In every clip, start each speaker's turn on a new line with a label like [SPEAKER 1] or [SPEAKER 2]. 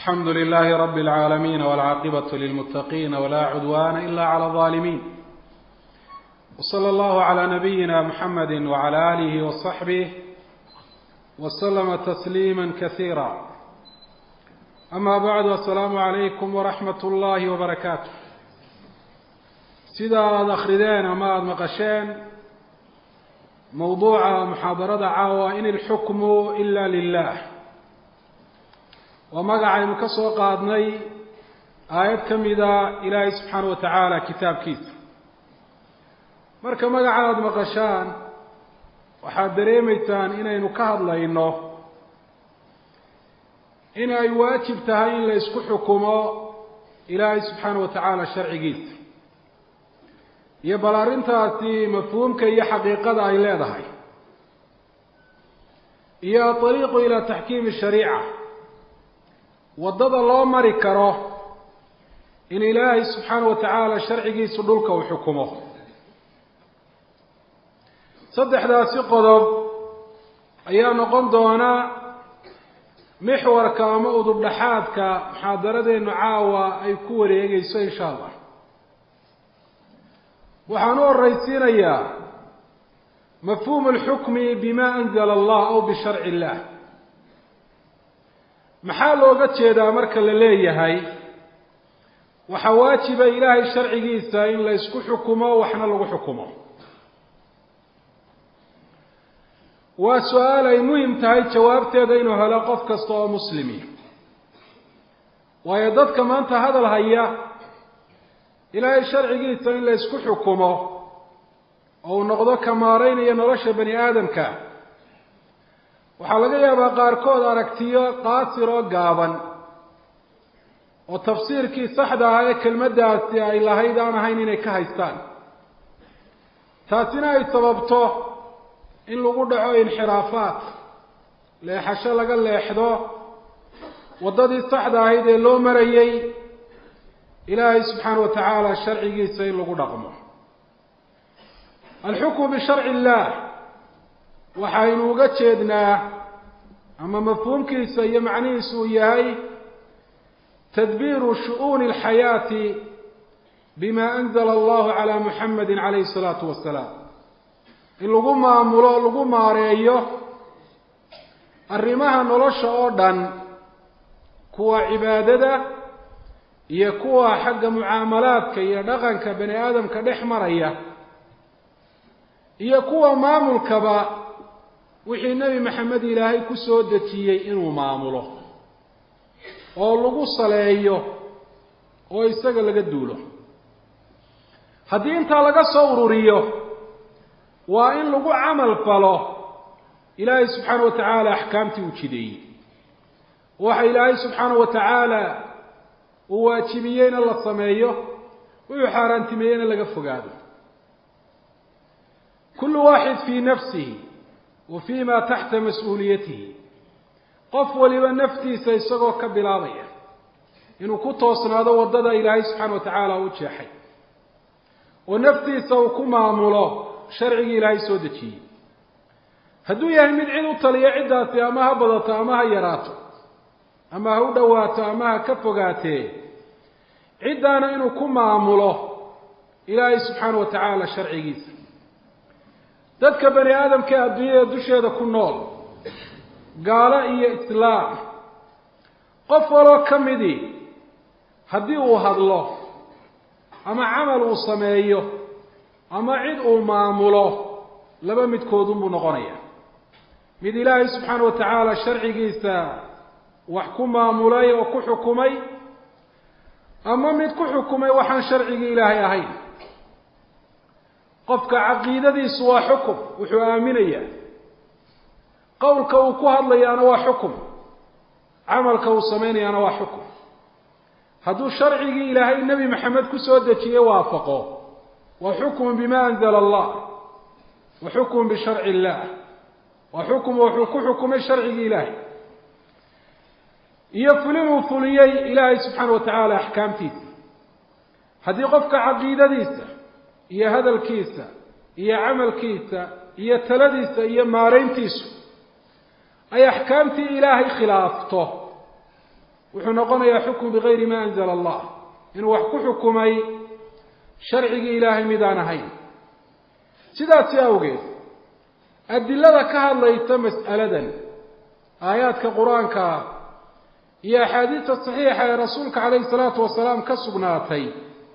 [SPEAKER 1] الحمد لله رب العالمين والعاقبة للمتقين ولا عدوان إلا على الظالمين، وصلى الله على نبينا محمد وعلى آله وصحبه وسلم تسليما كثيرا. أما بعد، السلام عليكم ورحمة الله وبركاته. سيدا أخردين أما مقشين موضوع محاضرة عاوة إن الحكم إلا لله، ومقع مكسو قادني آيات كميدة إلهي سبحانه وتعالى كتاب كيس مركا مقع مقشان waxaad dareemaysaan inaynu ka hadlayno in ay waajib tahay in la isku xukumo ilaahay subxaanahu wa tacaala sharcigiisa iyo bal arrintaasi mafhuumka iyo xaqiiqada ay leedahay iyo ariiqu ilaa taxkiimi shariica, waddada loo mari karo in ilaahay subxaanahu wa tacaala sharcigiisu dhulka uu xukumo. saddexdaasi qodob ayaa noqon doona mixwarka ama udub dhaxaadka muxaadaradeenu caawa ay ku wareegayso insha allah. waxaan u horraysiinayaa mafhuum alxukmi bima anzala allah aw bisharci illah. maxaa looga jeedaa marka la leeyahay waxaa waajiba ilaahay sharcigiisa in la isku xukumo waxna lagu xukumo? waa su-aal ay muhim tahay jawaabteeda inuu helo qof kasta oo muslimi, waayo dadka maanta hadal haya ilaahay sharcigiisa in la isku xukumo oo uu noqdo ka maaraynaya nolosha bani aadamka, waxaa laga yaabaa qaarkood aragtiyo qaasir oo gaaban oo tafsiirkii saxda ah ee kelmaddaasi ay lahayd aan ahayn inay ka haystaan. taasina ay sababto in lagu dhaco inxiraafaat, leexasho laga leexdo waddadii saxda ahayd ee loo marayay ilaahay subxaana wa tacaala sharcigiisa in lagu dhaqmo. alxukmu bisharci illaah waxaynu uga jeednaa ama mafhuumkiisa iyo macnihiisu uu yahay tadbiiru shu'uuni alxayaati bima anzala allahu calaa muxamedin calayhi salaatu wasalaam, in lagu maamulo o lagu maareeyo arrimaha nolosha oo dhan, kuwa cibaadada iyo kuwa xagga mucaamalaadka iyo dhaqanka bani aadamka dhex maraya, iyo kuwa maamulkaba wixii nebi maxamed ilaahay ku soo dejiyey inuu maamulo oo lagu saleeyo oo isaga laga duulo. haddii intaa laga soo ururiyo waa in lagu camal falo ilaahay subxaanahu wa tacaala axkaamtii uu jideeyey. waxa ilaahay subxaanahu wa tacaala uu waajibiyeyna la sameeyo, wuxuu xaaraantimeeyeyna laga fogaado. kullu waaxid fii nafsihi wa fii ma taxta mas-uuliyatihi, qof waliba naftiisa isagoo ka bilaabaya inuu ku toosnaado waddada ilaahay subxaana wa tacaala u jeexay oo naftiisa uu ku maamulo sharcigii ilaahay soo dejiyey. hadduu yahay mid cid u taliya, ciddaasi ama ha badato ama ha yaraato, ama ha u dhowaato ama ha ka fogaatee, ciddaana inuu ku maamulo ilaahay subxaana wa tacaala sharcigiisa. dadka bani aadamka ee adduunyada dusheeda ku nool, gaalo iyo islaam, qof waloo ka midii haddii uu hadlo ama camal uu sameeyo ama cid uu maamulo, laba midkoodunbuu noqonaya: mid ilaahay subxaana wa tacaala sharcigiisa wax ku maamulay oo ku xukumay, ama mid ku xukumay waxaan sharcigii ilaahay ahayn. qofka caqiidadiisu waa xukum, wuxuu aaminayaa. qowlka uu ku hadlayaana waa xukum, camalka uu samaynayaana waa xukum. hadduu sharcigii ilaahay nebi maxamed ku soo dejiyey waafaqo, wa xukmu bima anzala allah, wa xukmu bisharci illah, wa xukmu wuxuu ku xukumay sharcigii ilaahay, iyo fulinuu fuliyey ilaahay subxaana wa tacaala axkaamtiisa. haddii qofka caqiidadiisa iyo hadalkiisa iyo camalkiisa iyo taladiisa iyo maarayntiisu ay axkaamtii ilaahay khilaafto وحنقنا يحكم بغير ما أنزل الله إنه وحكو حكمي شرعي إلهي مدانهين سيدات ياوغي الدلالة كهالله يتمس ألدا آيات كقرآن يا حديث الصحيحة يا رسولك عليه الصلاة والسلام كسبناتي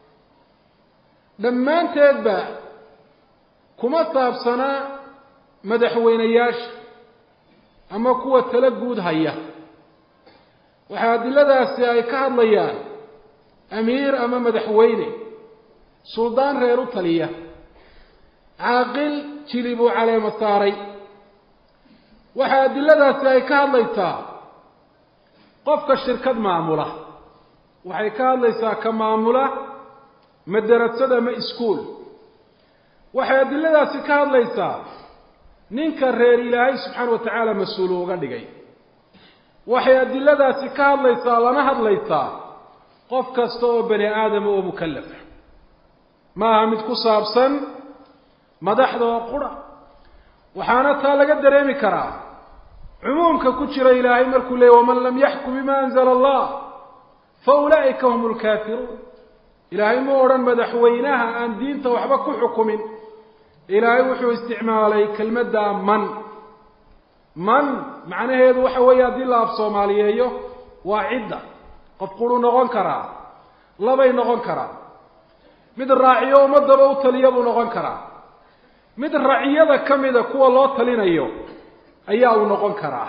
[SPEAKER 1] لما أنت يتبع كما طابسنا مدحوينياش أما قوة تلقود هيا وحاد لذا أي كهالليان أمير أما مدحويني سلطان غير طلية عاقل تلبوا على مصاري وحاد لذا أي كهالليتا قفك الشركة معمولة وحي كهالليسا كمعمولة مدرسة ما إسكول وحاد لذا كهالليسا ninka reer ilaahay subxaanahu wa tacaala mas-uul uga dhigay waxay adiladaasi ka hadlaysaa lana hadlaysaa qof kasta oo bani aadam oo mukallaf maaha mid ku saabsan madaxda oo qura waxaana taa laga dareemi karaa cumuumka ku jira ilaahay markuu leeyahay waman lam yaxkum bima anzala allah fa ulaa'ika humul kaafiruun ilaahay ma odhan madaxweynaha aan diinta waxba ku xukumin إلهي وحو استعمالي كلمة من معنى هذا وحو يدي الله في صوماليه وعدة قد قولوا نغن كرا لبي نغن كرا مد الراعي ومد بوتليب نغن كرا مد الراعي ذا كم إذا كوا الله تلين أياه نغن كرا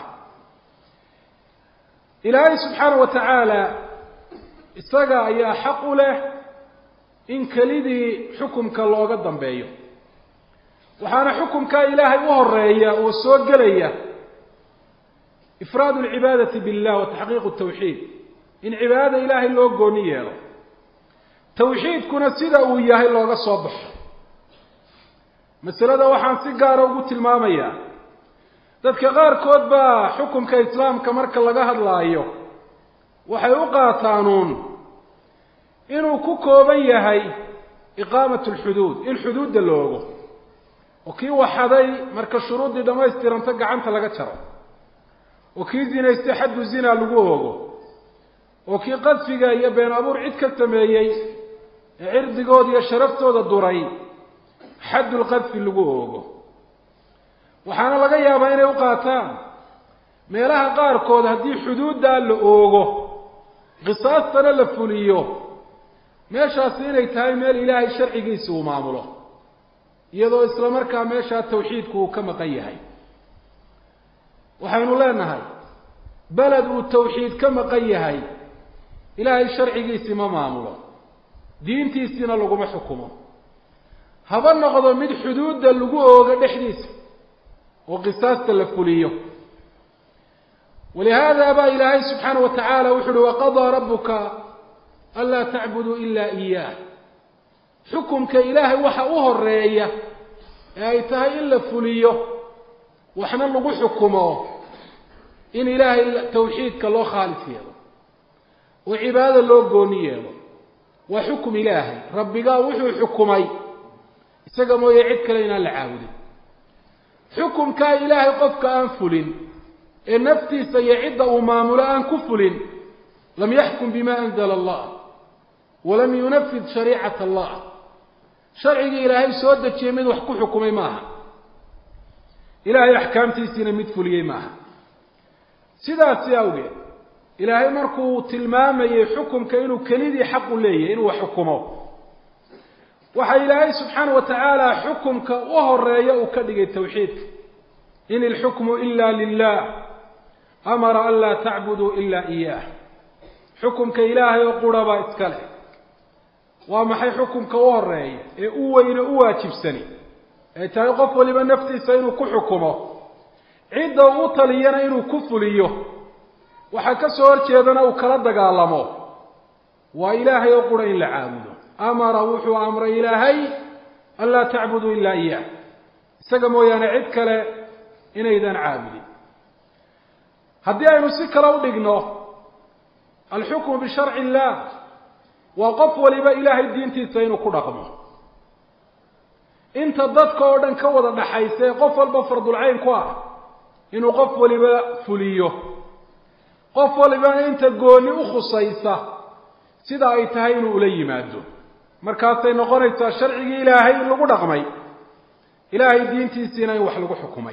[SPEAKER 1] إلهي سبحانه وتعالى استقى يا حق له إن كليدي حكم كالله قدم بيه وحانا حكمك إلهي وهرية وسوقلية إفراد العبادة بالله وتحقيق التوحيد إن عبادة إلهي اللو قونية توحيد كنا سيدا وياهي اللو صبح مسألة وحان سيقارة وقلت المامية ذاتك غار كودبا حكم كإسلام كمرك اللقاها الله وحيوقع تانون إنو كوكو بيهي إقامة الحدود الحدود اللوغو وكي وحدي مركز شروط دي دما استيرانتا غعنتا laga jaro وكي زينيستay حد زنا lagu oogo وكي qadfiga iyo been abuur cid ka sameeyay cirdigood iyo sharaftooda duray حد القذف lagu oogo waxaana laga yaabaa inay u qaataan meelaha qaar kood hadii xuduudda la oogo qisaastana la fuliyo meeshaas inay tahay meel ilaahay sharcigiisa uu maamulo iyadoo isla markaa meesha tawxiidku uu ka maqan yahay waxaanu leenahay balad uu tawxiid ka maqan yahay ilaahay sharcigiisa ma maamulo diintiisina laguma xukumo haba noqdo mid xuduudda lagu ooga dhexdiisa oo qisaasta la fuliyo ولهذا أبا إلهي سبحانه وتعالى وحده وقضى ربك ألا تعبدوا إلا إياه حكمك إلهي وحا الرئية أي تهي إلا فليه وحنا نقول حكمه إن إلهي توحيدك الله خالف يده وعبادة الله قونية وحكم إلهي ربي قال وحو حكمي سقموا يعدك لنا العاود حكمك إلهي قفك أنفل النفتي سيعد ومامل أن كفل لم يحكم بما أنزل الله ولم ينفذ شريعة الله شرعي إلهي سودة يمد وحكو حكمي معها إلهي أحكامتي سينا مدفولي معها سيدا سياوغي إلهي مركو تلمامي حكم كإنه كليدي حق ليه إنه حكمه وحي إلهي سبحانه وتعالى حكم كأوه الرأي وكدق التوحيد إن الحكم إلا لله أمر ألا تعبدوا إلا إياه حكم كإلهي وقربا إسكاله ومحي حكم كواري إن أواجب سني تيقف لمن نفسي سينو كحكمه عدة أطلينا إنو كفليه وحكسوا أرشيدنا وكرد قالمه وإلهي وقر إلا عابده أمر وحو أمر إلهي ألا تعبدوا إلا إياه سقموا ينعدك إن إذن عابدي هدي أي نسكر أو دقنه الحكم بشرع الله وقف ولبا إلهي الدين تيسين كرقمه انت ضدك ودن كوضا دحيسي قف البفرض العين كواه إنه قف ولبا فليه qof waliba inta gooni u khusaysa sida ay tahay inuu ula yimaado markaasay noqonaysaa sharcigii ilaahay in lagu dhaqmay ilaahay diintiisiina in wax lagu xukumay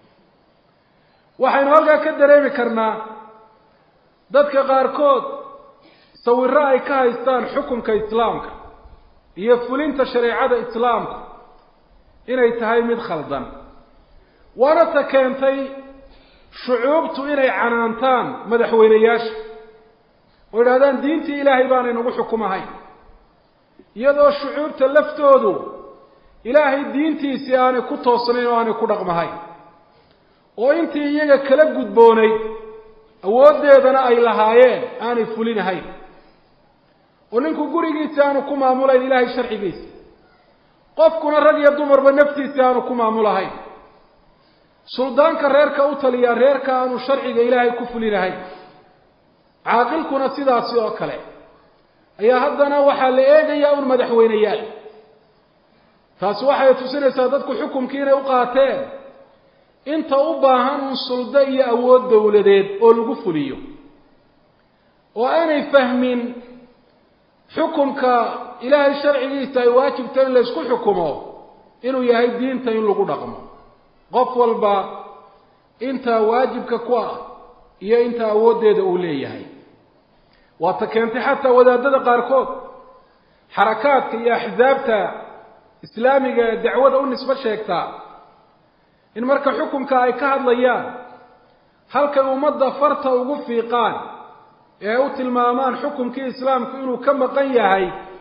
[SPEAKER 1] waxaynu halkaa ka dareemi karnaa dadka qaarkood sawirro ay ka haystaan xukunka islaamka iyo fulinta shareecada islaamka inay tahay mid khaldan waana ta keentay shucuubtu inay canaantaan madaxweynayaasha oo yidhahdaan diintii ilaahay baanay nagu xukumahayn iyadoo shucuubta laftoodu ilaahay diintiisii aanay ku toosnayn oo aanay ku dhaqmahayn oo intii iyaga kala gudboonayd awooddeedana ay lahaayeen aanay fulinahayn oo ninku gurigiisa aanu ku maamulayn ilaahay sharcigiisa qofkuna rag iyo dumarba naftiisa aanu ku maamulahayn suldaanka reerka u taliya reerka aanu sharciga ilaahay ku fulinahayn caaqilkuna sidaasi oo kale ayaa haddana waxaa la eegayaa un madaxweyneyaal taasi waxay tusinaysaa dadku xukumkii inay u qaateen inta u baahan un suldo iyo awood dawladeed oo lagu fuliyo oo aanay fahmin xukumka ilaahay sharcigiisa ay waajibta in la isku xukumo inuu yahay diinta in lagu dhaqmo qof walba inta waajibka ku ah iyo inta awooddeeda uu leeyahay waa ta keentay xataa wadaadada qaarkood xarakaadka iyo axsaabta islaamiga ee dacwada u nisbo sheegtaa in marka xukunka ay ka hadlayaan halkay ummadda farta ugu fiiqaan ee ay u tilmaamaan xukunkii islaamku inuu ka maqan yahay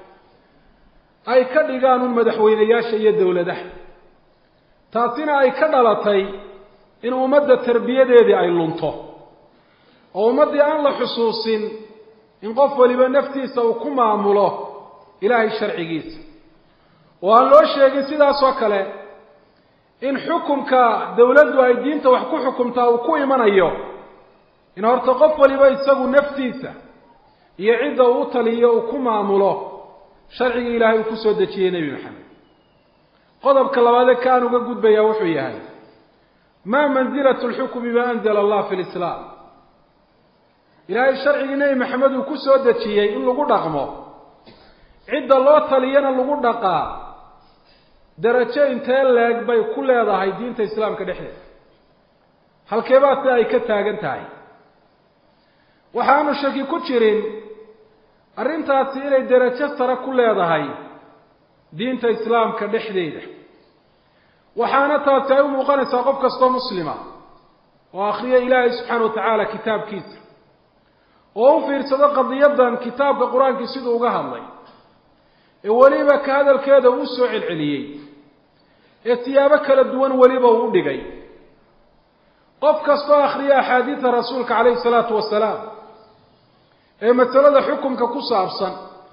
[SPEAKER 1] ay ka dhigaan un madaxweynayaasha iyo dawladaha taasina ay ka dhalatay in ummadda tarbiyadeedii ay lunto oo ummaddii aan la xusuusin in qof waliba naftiisa uu ku maamulo ilaahay sharcigiisa oo aan loo sheegin sidaas oo kale in xukunka dawladdu ay diinta wax ku xukumtaa uu ku imanayo in horta qof waliba isagu naftiisa iyo cidda uu taliyo uu ku maamulo sharcigii ilaahay uu ku soo dejiyey nebi maxamed qodobka labaad ee kaan uga gudbayaa wuxuu yahay maa mansilatu lxukmi bima anzala allah fi lislaam ilaahay sharcigii nebi maxamed uu ku soo dejiyey in lagu dhaqmo cidda loo taliyana lagu dhaqaa darajo intee leeg bay ku leedahay diinta islaamka dhexdeeda halkeebaa si ay ka taagan tahay waxaanu shaki ku jirin arrintaasi inay darajo sare ku leedahay diinta islaamka dhexdeeda waxaana taasi ay u muuqanaysaa qof kastoo muslima oo akhriya ilaahay subxaana wa tacaala kitaabkiisa oo u fiirsado qadiyadan kitaabka qur-aankii siduu uga hadlay ee weliba ka hadalkeeda uu soo celceliyey ee siyaabo kala duwan weliba uu u dhigay qof kastoo akhriya axaadiida rasuulka calayhi salaatu wasalaam ee masalada xukumka ku saabsan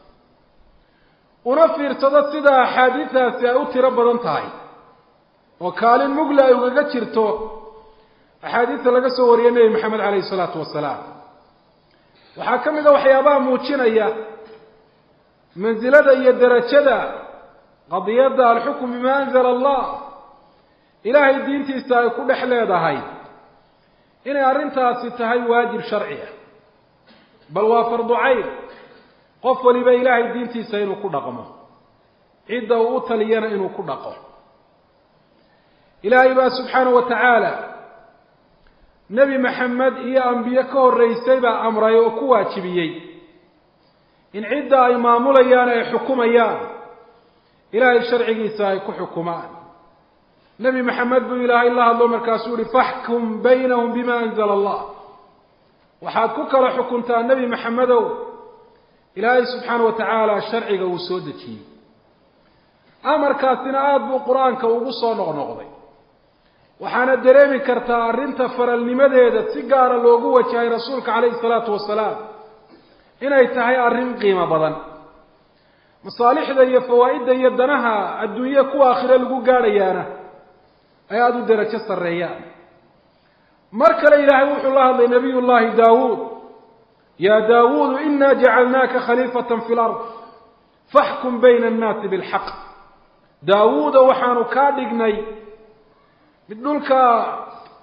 [SPEAKER 1] una fiirsado sida axaadiidaasi ay u tiro badan tahay oo kaalin mugla ay ugaga jirto axaadiidta laga soo wariyay nebi maxamed calayhi salaatu wasalaam waxaa ka mid a waxyaabaha muujinaya mansilada iyo darajada qadiyadda alxukm bima anzala allah ilaahay diintiisa ay ku dhex leedahay inay arrintaasi tahay waajib sharci ah bal waa fardu cayn qof waliba ilaahay diintiisa inuu ku dhaqmo cidda uu u taliyana inuu ku dhaqo ilaahay baa subxaanahu wa tacaala nebi maxamed iyo ambiye ka horreysay baa amray oo ku waajibiyey in cidda ay maamulayaan ay xukumayaan ilaahay sharcigiisa ay ku xukumaan nebi maxamed buu ilaahay la hadlo markaasuu yihi faxkum baynahum bima anzala allah waxaad ku kala xukuntaa nebi maxamedow ilaahay subxaana wa tacaala sharciga uu soo dejiyey amarkaasina aada buu qur-aanka ugu soo noqnoqday waxaana dareemi kartaa arrinta faralnimadeeda si gaara loogu wajahay rasuulka calayhi salaatu wasalaam inay tahay arrin qiimo badan masaalixda iyo fawaa'idda iyo danaha adduunye kuwa aakhire lagu gaadhayaana ay aada u darajo sarreeyaan mar kale ilaahay wuxuu la hadlay nabiy llahi daawuud yaa daawuudu inaa jacalnaaka khaliifatan fi lard faxkum bayna annaasi bilxaq daawuuda waxaanu kaa dhignay mid dhulka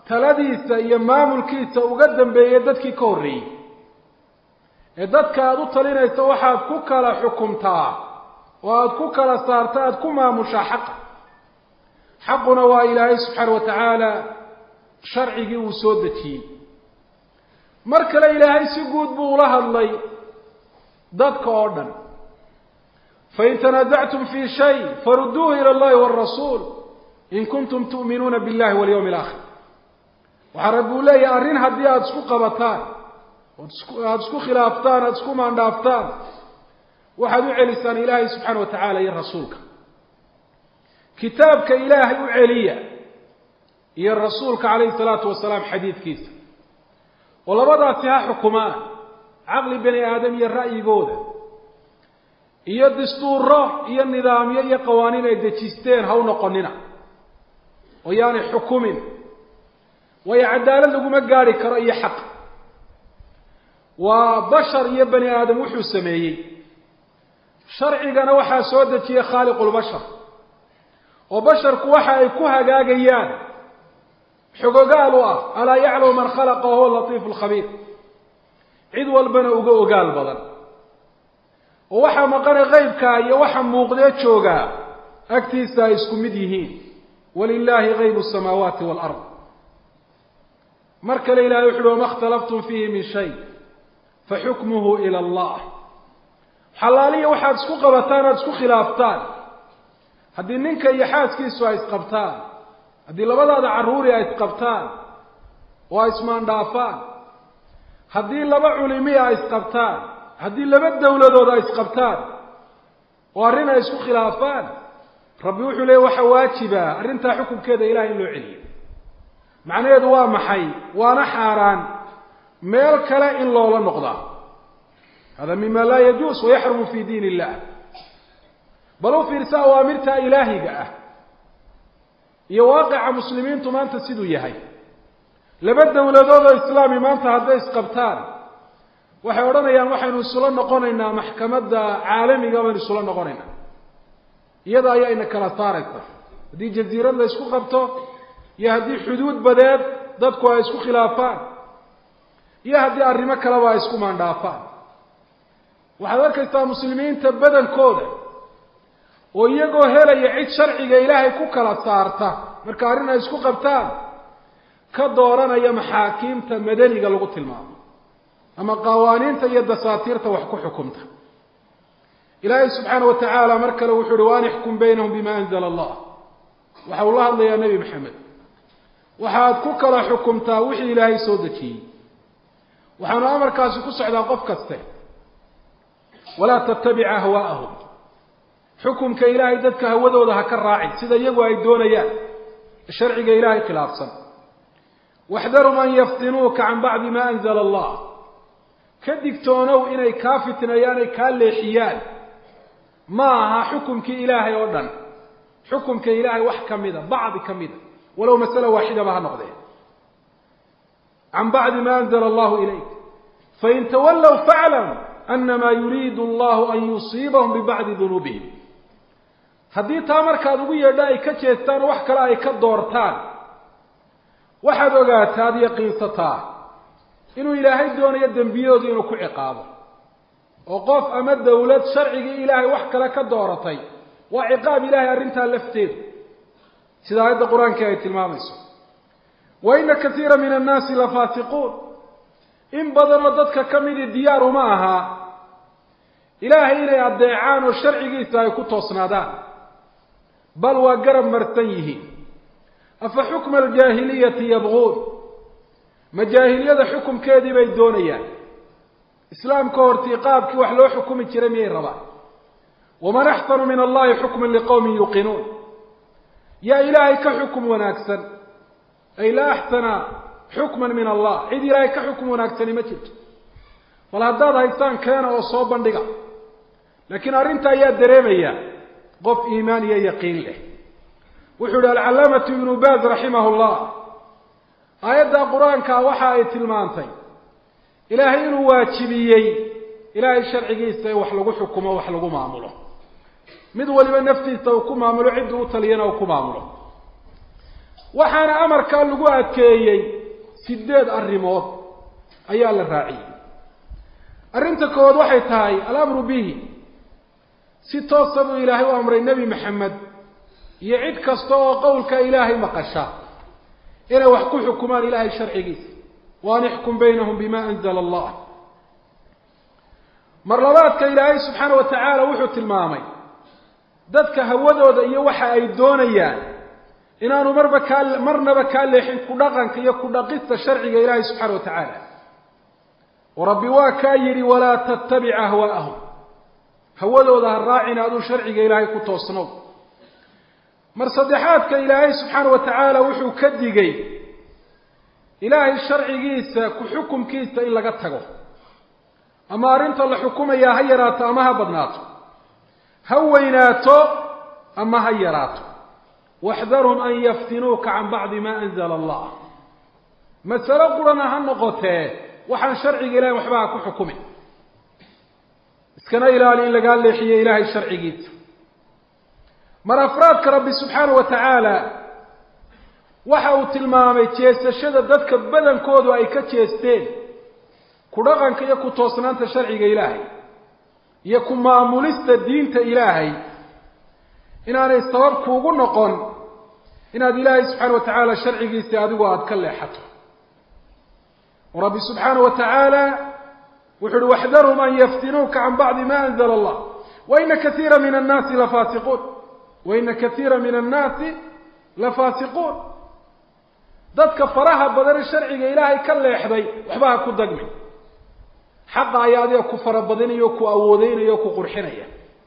[SPEAKER 1] taladiisa iyo maamulkiisa uga dambeeyay dadkii ka horreeyay ee dadka aad u talinayso waxaad ku kala xukumtaa oo aad ku kala saartaa aad ku maamushaa xaqa xaquna waa ilaahay subxaana wa tacaala sharcigii uu soo dejiyey mar kale ilaahay si guud buu ula hadlay dadka oo dhan fain tanazactum fii shay farudduuhu ila allahi waalrasuul in kuntum tu'minuuna billahi walyawmi alaakhir waxaa rabbi uu leeyahay arrin haddii aada isku qabataan aada isku khilaaftaan aada isku maandhaaftaan waxaad u celisaan ilaahay subxaana wa tacaala iyo rasuulka kitaabka ilaahay u celiya iyo rasuulka calayhi salaatu wasalaam xadiidkiisa oo labadaasi ha xukumaan caqli bani aadam iyo ra'yigooda iyo dastuuro iyo nidaamyo iyo qawaaniin ay dejisteen ha u noqonina oo yaanay xukumin waayo cadaalad laguma gaari karo iyo xaq waa bashar iyo bani aadam wuxuu sameeyey sharcigana waxaa soo dejiyey khaaliqulbashar oo basharku waxa ay ku hagaagayaan xogogaal u ah alaa yaclamu man khalaqa wahuwa latiifu lkhabiir cid walbana uga ogaal badan oo waxaa maqane qaybkaa iyo waxa muuqdee joogaa agtiisa ay isku mid yihiin walilaahi qaybu asamaawaati waalard mar kale ilahay wuxu uhi wama اkhtalaftum fiihi min shay faxukmuhu ila allah xalaaliya waxaad isku qabataan aada isku khilaaftaan haddii ninka iyo xaaskiisu ay isqabtaan haddii labadaada carruuri ay isqabtaan oo ay ismaandhaafaan haddii laba culimiya ay isqabtaan haddii laba dawladood ay isqabtaan oo arrin ay isku khilaafaan rabbi wuxuu leeyay waxa waajiba arrintaa xukunkeeda ilahay in loo celiyo macnaheedu waa maxay waana xaaraan meel kale in loola noqdaa hada mima laa yajuus wayaxrumu fi diin illah bal u fiirsa awaamirta ilaahiga ah iyo waaqica muslimiintu maanta siduu yahay laba dawladood oo islaami maanta hadday isqabtaan waxay odhanayaan waxaynu isula noqonaynaa maxkamadda caalamiga baynu isula noqonaynaa iyada ayaa ina kala saaraysa haddii jasiirad la isku qabto iyo haddii xuduud badeed dadku ay isku khilaafaan iyo haddii arrimo kaleba ay isku maandhaafaan waxaad arkaysaa muslimiinta badankooda oo iyagoo helaya cid sharciga ilaahay ku kala saarta marka arrin ay isku qabtaan ka dooranaya maxaakiimta madaniga lagu tilmaamo ama qawaaniinta iyo dasaatiirta wax ku xukumta ilaahay subxaana wa tacaala mar kale wuxuu uhi waan ixkum baynahum bima anzala allah waxa uu la hadlayaa nebi maxamed waxaad ku kala xukumtaa wixii ilaahay soo dejiyey waxaanu amarkaasi ku socdaa qof kaste walaa tattabic ahwaa'ahum xukumka ilaahay dadka hawadooda ha ka raacin sida iyagu ay doonayaan sharciga ilaahay khilaafsan waxdarhum an yaftinuuka can bacdi ma anzala allah ka digtoonow inay kaa fitnayaan ay kaa leexiyaan ma aha xukumkii ilaahay oo dhan xukumka ilaahay wax ka mida bacdi ka mida walow masala waaxidaba ha noqdee can bacdi ma anzala allahu ilayk fain tawallow faclam anama yuriidu allahu an yusiibahum bibacdi dunuubihim haddii taa markaad ugu yeedha ay ka jeestaan oo wax kale ay ka doortaan waxaad ogaataa ad yaqiinsataa inuu ilaahay doonayo dembiyoodu inuu ku ciqaabo oo qof ama dawlad sharcigii ilaahay wax kale ka dooratay waa ciqaab ilaahay arrintaa lafteedu sida aayadda qur-aanka ay tilmaamayso wa ina kasiira min annaasi lafaasiquun in badanoo dadka ka midii diyaar uma ahaa ilaahay inay addeecaan oo sharcigiisa ay ku toosnaadaan bal waa garab marsan yihiin afa xukma aljaahiliyati yabquun ma jaahiliyada xukumkeedii bay doonayaan islaamka hortii qaabkii wax loo xukumi jiray miyay rabaan waman axsanu min allahi xukman liqowmin yuuqinuun yaa ilaahay ka xukum wanaagsan ay laa axsana xukman min allah cid ilaahay ka xukum wanaagsani ma jirto bal haddaad haysaan keena oo soo bandhiga laakiin arrinta ayaa dareemaya qof iimaan iyo yaqiin leh wuxuu yihi alcalaamatu ibnu baaz raximahu llah aayadda qur-aanka waxa ay tilmaantay ilaahay inuu waajibiyey ilaahay sharcigiisa in wax lagu xukumo wax lagu maamulo mid waliba naftiisa uu ku maamulo cidduu u taliyana uu ku maamulo waxaana amarkaa lagu adkeeyey 8 arrimood ayaa la raaciyey. arrinta kood waxay tahay al-amru bihi, si toosan uu ilaahay u amray nabi maxamed iyo cid kasta oo qowlka ilaahay maqasha inay wax ku xukumaan ilaahay sharcigiisa, waan ixkum baynahum bima anzala allah. mar labaadka ilaahay subxaanahu wa tacaala wuxuu tilmaamay dadka hawadooda iyo waxa ay doonayaan inaanu marnaba kaa leexin ku dhaqanka iyo ku dhaqista sharciga ilaahay subxaanahu wa tacaala. وربي واكا يري ولا تتبع أهواءهم، هودودا الراعنا أدو شرعك إلهي كتوصنو. مرصدحاتك إلهي سبحانه وتعالى وحو كدقي إلهي الشرع كيسا كحكم كيسا إلا قد أما أرنت الله حكومة يا هيرات أما بدناتو هويناتو أما هيراتو واحذرهم أن يفتنوك عن بعض ما أنزل الله. مثلا قرنا هنقطه waxaan sharciga ilaahay waxba ku xukumay iskana ilaali in laga leexiyo ilaahay sharcigiisa. mar afraadka rabbi subxaanahu wa tacaala waxa uu tilmaamay jeesashada dadka badankoodu ay ka jeesteen ku dhaqanka iyo ku toosnaanta sharciga ilaahay iyo ku maamulista diinta ilaahay inaanay sabab kuugu noqon inaad ilaahay subxaanahu wa tacaala sharcigiisa adigu aad ka leexato. ورب سبحانه وتعالى وحر واحذرهم أن يفتنوك عن بعض ما أنزل الله وإن كثيرا من الناس لفاسقون وإن كثيرا من الناس لفاسقون. ذاتك فراها بدر الشرع إلهي كلا يحبي وحبها كدقمي حق عيادي كفر بدني يوكو أودين يوكو قرحنية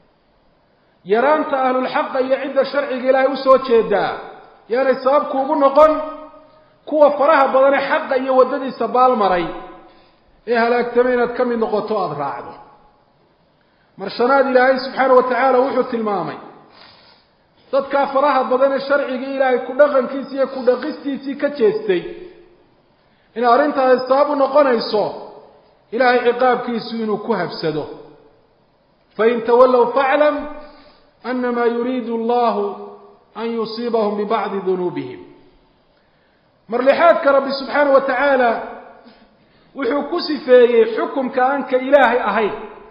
[SPEAKER 1] يرانت أهل الحق يعد الشرع إلهي وسوى شيدا يعني سابقوا قلنا kuwa faraha badan xaq iyo wadadiisa baal maray ee halaagtamaynad kamid noqoto aad raacdo. marshanaad ilaahay subxaanahu wa tacaala wuxuu tilmaamay dadka faraha badan sharciga ilaahay ku dhaqankiisa iyo ku dhaqistiisii ka jeestay in arrintaas sabab u noqonayso ilaahay ciqaabkiisu inuu ku habsado. fa in tawallaw fa'lam annama yuriidu allahu an yusibahum bi ba'di dhunubihim. مرلحاتك ربي سبحانه وتعالى وحو كسفيه حكم كأنك إلهي أهي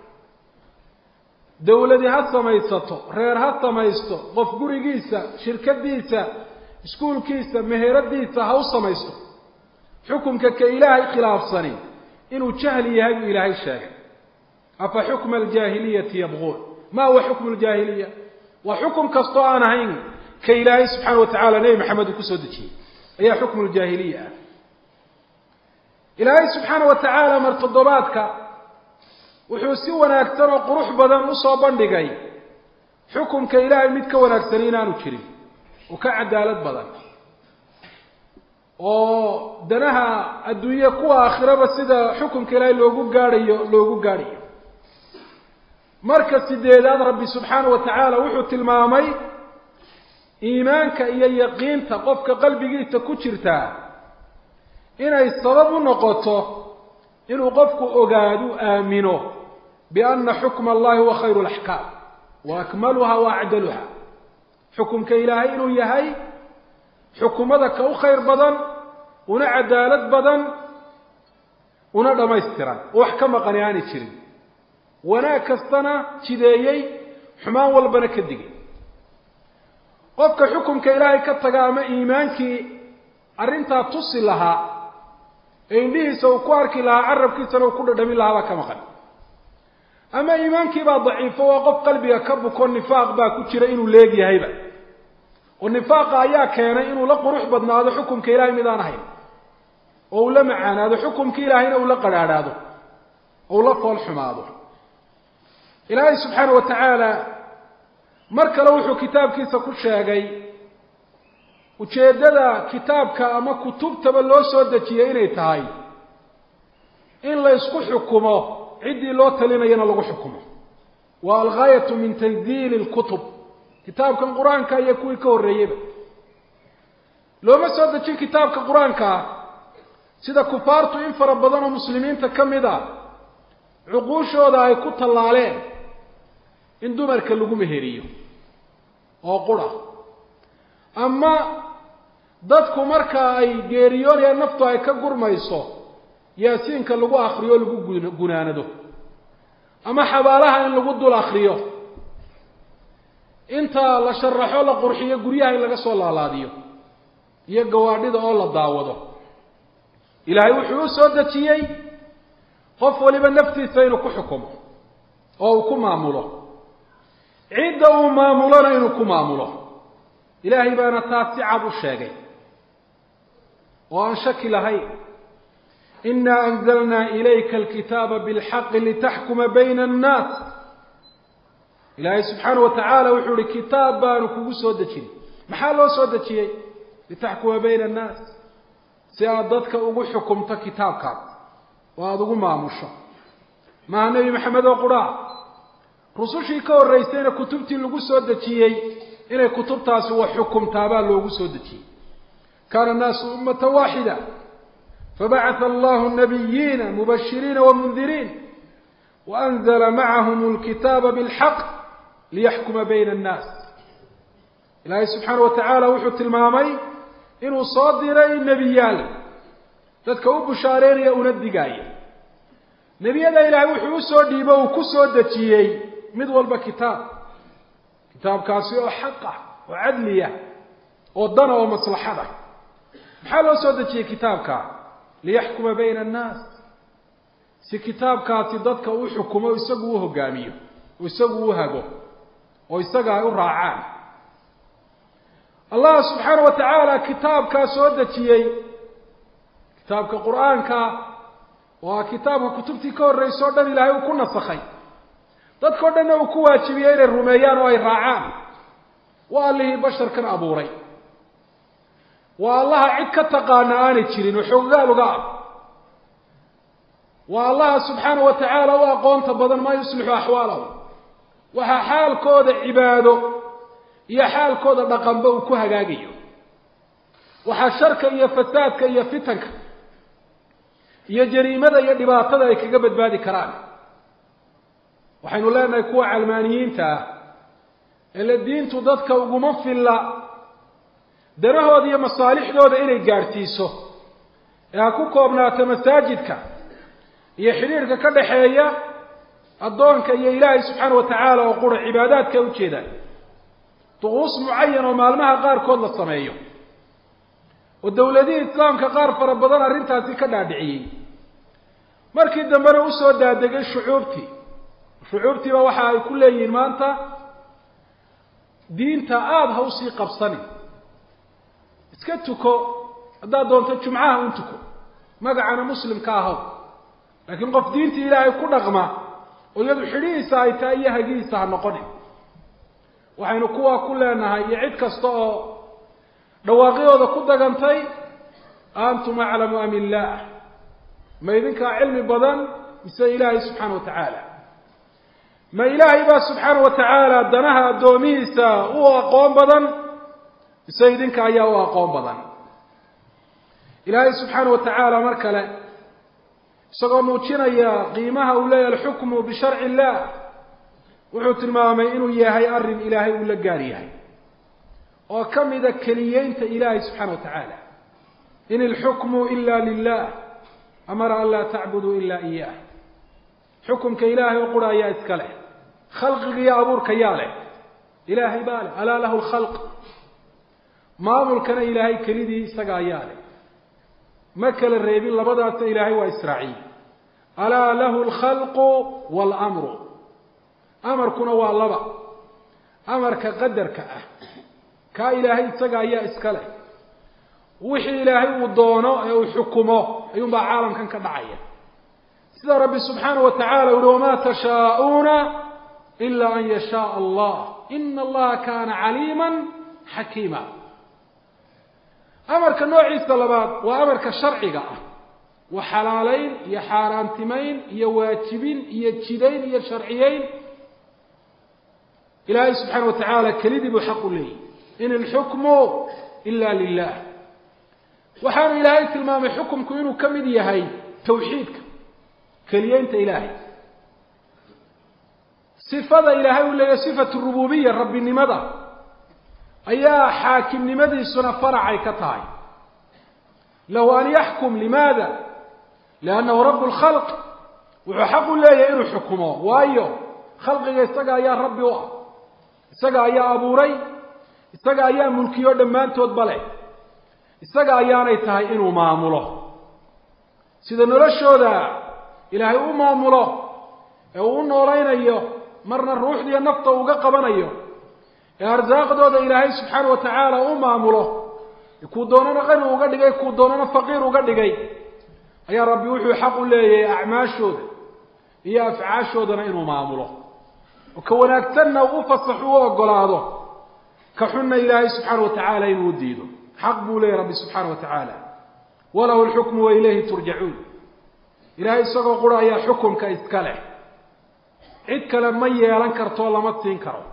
[SPEAKER 1] دولة هاتها ما يتصطو رير هاتها ما يستو غفقوري جيسا شركة ديسا سكول كيسا مهيرات ديسا هوصا ما يستو حكم كإلهي خلاف صني إنه جهلي هاي إلهي الشاقع. أفحكم الجاهلية يبغون. ما هو حكم الجاهلية؟ وحكم كسطوانا هين كإلهي سبحانه وتعالى نبي محمد كسودتي هي حكم الجاهلية. إلهي سبحانه وتعالى مرتضباتك وحوسيونا أكثر قروح بدن أصابا لغاي حكم كإلهي متك ونكسرين نكري وكعدالة بدن ودنها الدنيا قوة آخرة بس إذا حكم كإلهي لوغو قاري مركز سيديدان ربي سبحانه وتعالى وحو تلمامي إيمانك إيا يقين تقفك قلبك تكتشرتا إن السبب نقطه إنه قفك أقادو آمنه بأن حكم الله هو خير الأحكام وأكملها وأعدلها. حكمك إلهي إنه يهي حكم ذاك خير بدن ونعدالة بدن ونرى ميسترا وحكم قنياني تشري وناكستنا تشديي حمان والبنك الدقي. قفك حكمك إلهي كتقام إيمانك أرنتا تصل لها إنه سوكوارك لها عربك سنوكل دمي لها كمخل. أما إيمانك با ضعيف وقف قلبي كبك والنفاق با كتير إنه لاقي هيبا والنفاق أيا كان إنه لقروح بدنا هذا حكمك إلهي ميدان هين أو لمعان هذا حكمك إلهي أو لقرار هذا أو لقوال حماده. إلهي سبحانه وتعالى marka la wuxuu kitaabkiisa ku sheegay ujeedada kitaabka ama kutubtaba loo soo dajiyay inay tahay in la isku xukumo cidii loo talinayna lagu xukumo. wa al-ghayatu min tanzil al-kutub kitaabkan quraanka iyo kuwii ka horeeyayba looma soo dajin kitaabka quraanka sida kufaartu in fara badan oo muslimiinta kamida cuquushooda ay ku talaaleen in dumarka lagu meheriyo oo qura ama dadku marka ay geeriyoonayaan naftu ay ka gurmayso yaasiinka lagu akhriyo lagu gunaanado ama xabaalaha in lagu dul akhriyo inta la sharaxo la qurxiyo guryaha in laga soo laalaadiyo iyo gawaadhida oo la daawado ilaahay wuxuu soo dejiyay qof waliba naftiisa inuu ku xukumo oo uu ku maamulo cidda uu maamulana inuu ku maamulo ilaahay baana taas si cad u sheegay oo aan shaki lahayn inna anzalna ilayka alkitaba bilhaqqi litaxkuma bayna annaas ilaahay subxaanahu watacaala wuxuu ihi kitaab baanu kugu soo dejin maxaa loo soo dejiyey litaxkuma bayna annaas si aad dadka ugu xukumto kitaabkaas oo aada ugu maamusho maha nebi maxamed oo qura rusushii ka horreysayna kutubtii lagu soo dejiyey inay kutubtaasi wax xukumtaabaa loogu soo dejiyey kaana annaasu ummatan waaxida fabacatha allahu nabiyiina mubashiriina wamundiriin waanzala macahum alkitaaba bilxaq liyaxkuma bayna annaas ilaahay subxaanahu watacaala wuxuu tilmaamay inuu soo diray nebiyaal dadka u bushaareynaya una digaaya nebiyada ilaahay wuxuu u soo dhiibo uu ku soo dejiyey mid walba kitaabkaasi oo xaq ah oo cadliya oo dana oo maslaxada maxaa loo soo dejiyey kitaabka liyaxkuma bayna annaas si kitaabkaasi dadka u xukumo isagu u hogaamiyo oo isagu u hago oo isaga ay u raacaan allah subxaanahu watacaala kitaabkaa soo dejiyey kitaabka qur-aanka waa kitaabka kutubtii ka horreysay o dhan ilaahay uu ku nasakhay dadkao dhanna uu ku waajibiyey inay rumeeyaan oo ay raacaan waa allihii basharkan abuuray waa allaha cid ka taqaana aanay jirin oo xoogaal uga ah waa allaha subxaanahu watacaala u aqoonta badan maa yuslixu axwaalahum waxaa xaalkooda cibaado iyo xaalkooda dhaqanba uu ku hagaagayo waxaa sharka iyo fasaadka iyo fitanka iyo jariimada iyo dhibaatada ay kaga badbaadi karaan waxaynu leenahay kuwa calmaaniyiinta ah ee la diintu dadka uguma filla danahooda iyo masaalixdooda inay gaadhsiiso ee ha ku koobnaato masaajidka iyo xidhiirka ka dhaxeeya addoonka iyo ilaahay subxaana watacaala oo qura cibaadaadka u jeedaan duquus mucayan oo maalmaha qaarkood la sameeyo oo dowladihii islaamka qaar fara badan arrintaasi ka dhaadhiciyey markii dambena usoo daadegay shucuubtiiba waxa ay ku leeyihiin maanta diinta aada ha usii qabsani iska tuko haddaad doonto jumcaha un tuko magacana muslimka ahaw laakiin qof diintii ilaahay ku dhaqma oo iyadu xidhihiisa ay tahay iyo hagihiisa ha noqonin waxaynu kuwaa ku leenahay iyo cid kasta oo dhawaaqyooda ku dagantay antum aclamu am illaah ma idinkaa cilmi badan mise ilaahay subxaana watacaala ma ilaahay baa subxaana watacaala danaha addoomihiisa u aqoon badan mise idinka ayaa u aqoon badan ilaahay subxaana watacaala mar kale isagoo muujinaya qiimaha uu leeyahay alxukmu bisharci illah wuxuu tilmaamay inuu yahay arrin ilaahay uu la gaar yahay oo ka mida keliyeynta ilaahay subxaana watacaala in ilxukmu ila lilah amara an laa tacbuduu ila iyah xukumka ilaahay oo qura ayaa iska leh khalqiga iyo abuurka yaa leh ilaahay baa leh alaa lahu lkhalq maamulkana ilaahay kelidii isaga ayaa leh ma kala reebin labadaasna ilaahay waa israaciil alaa lahu lkhalqu waalamru amarkuna waa laba amarka qadarka ah kaa ilaahay isaga ayaa iska leh wixii ilaahay uu doono ee uu xukumo ayuunbaa caalamkan ka dhacaya sida rabbi subxaanahu watacaala uhi wamaa tashaa'uuna ila an yashaaa allah ina allaha kaana caliiman xakiima amarka noociisa labaad waa amarka sharciga ah waa xalaalayn iyo xaaraantimayn iyo waajibin iyo jidayn iyo sharciyeyn ilaahay subxaana watacaala kelidii buu xaq u leeyahy in ilxukmu ila lilah waxaanu ilaahay tilmaamay xukumku inuu ka mid yahay tawxiidka keliyeynta ilaahay sifada ilaahay uu leeyahay sifatu rububiya rabbinimada ayaa xaakimnimadiisuna faracay ka tahay له أن يحكم. لماذا؟ لأنه رب الخلق وحق الله إنه حكمه. وأيه خلقه يستقى يا ربي استقى يا أبو ري استقى يا ملكي ودمان تودبله استقى يا نيتها إنه معامله سيدا نرشو ذا إلهي معامله وإنه رأينا إياه مرنا الروح دي النفط وقبنا إياه أرزاق دودا إلهي سبحانه وتعالى معامله يكون دوننا غني وقد جاي يكون دوننا فقير وقد جاي يا ربي وحي حق الله أعماشه هي أفعاشه دنا إنه معامله وكون أكترنا وفصحوا وقلاده كحنا إلهي سبحانه وتعالى يوديده حق بولي ربي سبحانه وتعالى وله الحكم وإليه ترجعون. إلهي سقى قرأ يا حكم كإسكاله عد كلام مية يلنكر طولا ما تنكره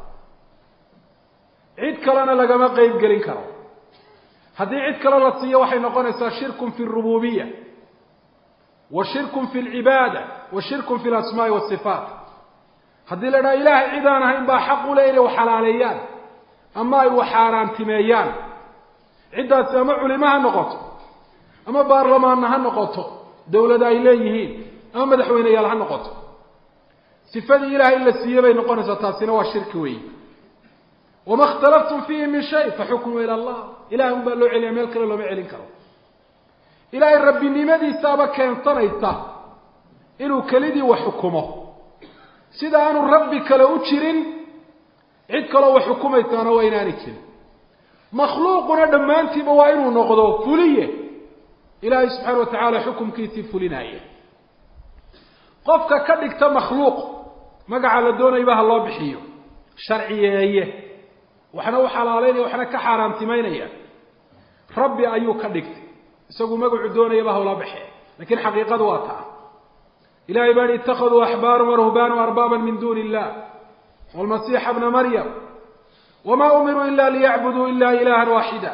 [SPEAKER 1] عد كلام لقما قيب قلنكره هذه عد كلام لتصيه وحي نقول شرك في الربوبية وشرك في العبادة وشرك في الأسماء والصفات. هذه لنا إله عدانا إن با حق ليلة وحلاليان أما وحاران تميان عدة سمع لما هنقطه أما بارلمان هنقطه دولة إليهين أما مدحوين يال هنقطه صفات إله إلا السيبين نقول ستاسنا والشرك وي وما اختلفتم فيه من شيء فحكمه إلى الله. إله بلو علم يلكر لو ما علم كرو إلهي ربي نمدي سابق كان طريطة إنه كلدي وحكمه سيدا أنه ربي كلا أتشرين عد كلا وحكمه تانا وإناني كلا مخلوقنا دمانتي بوائنه نقضه فلية إلهي سبحانه وتعالى حكم كيتي فلناية قفك كدك مخلوق ما قاعد دون يباه الله بحيه شرعية وحنا وحلالين وحنا كحرام تمينيا ربي أيو كدك سقوا ما قعدون يباه ولا بحي لكن حقيقة واقعة. إلهي بني اتخذوا أحبار ورهبان وأربابا من دون الله والمسيح ابن مريم وما أمروا إلا ليعبدوا إلا إلها واحدا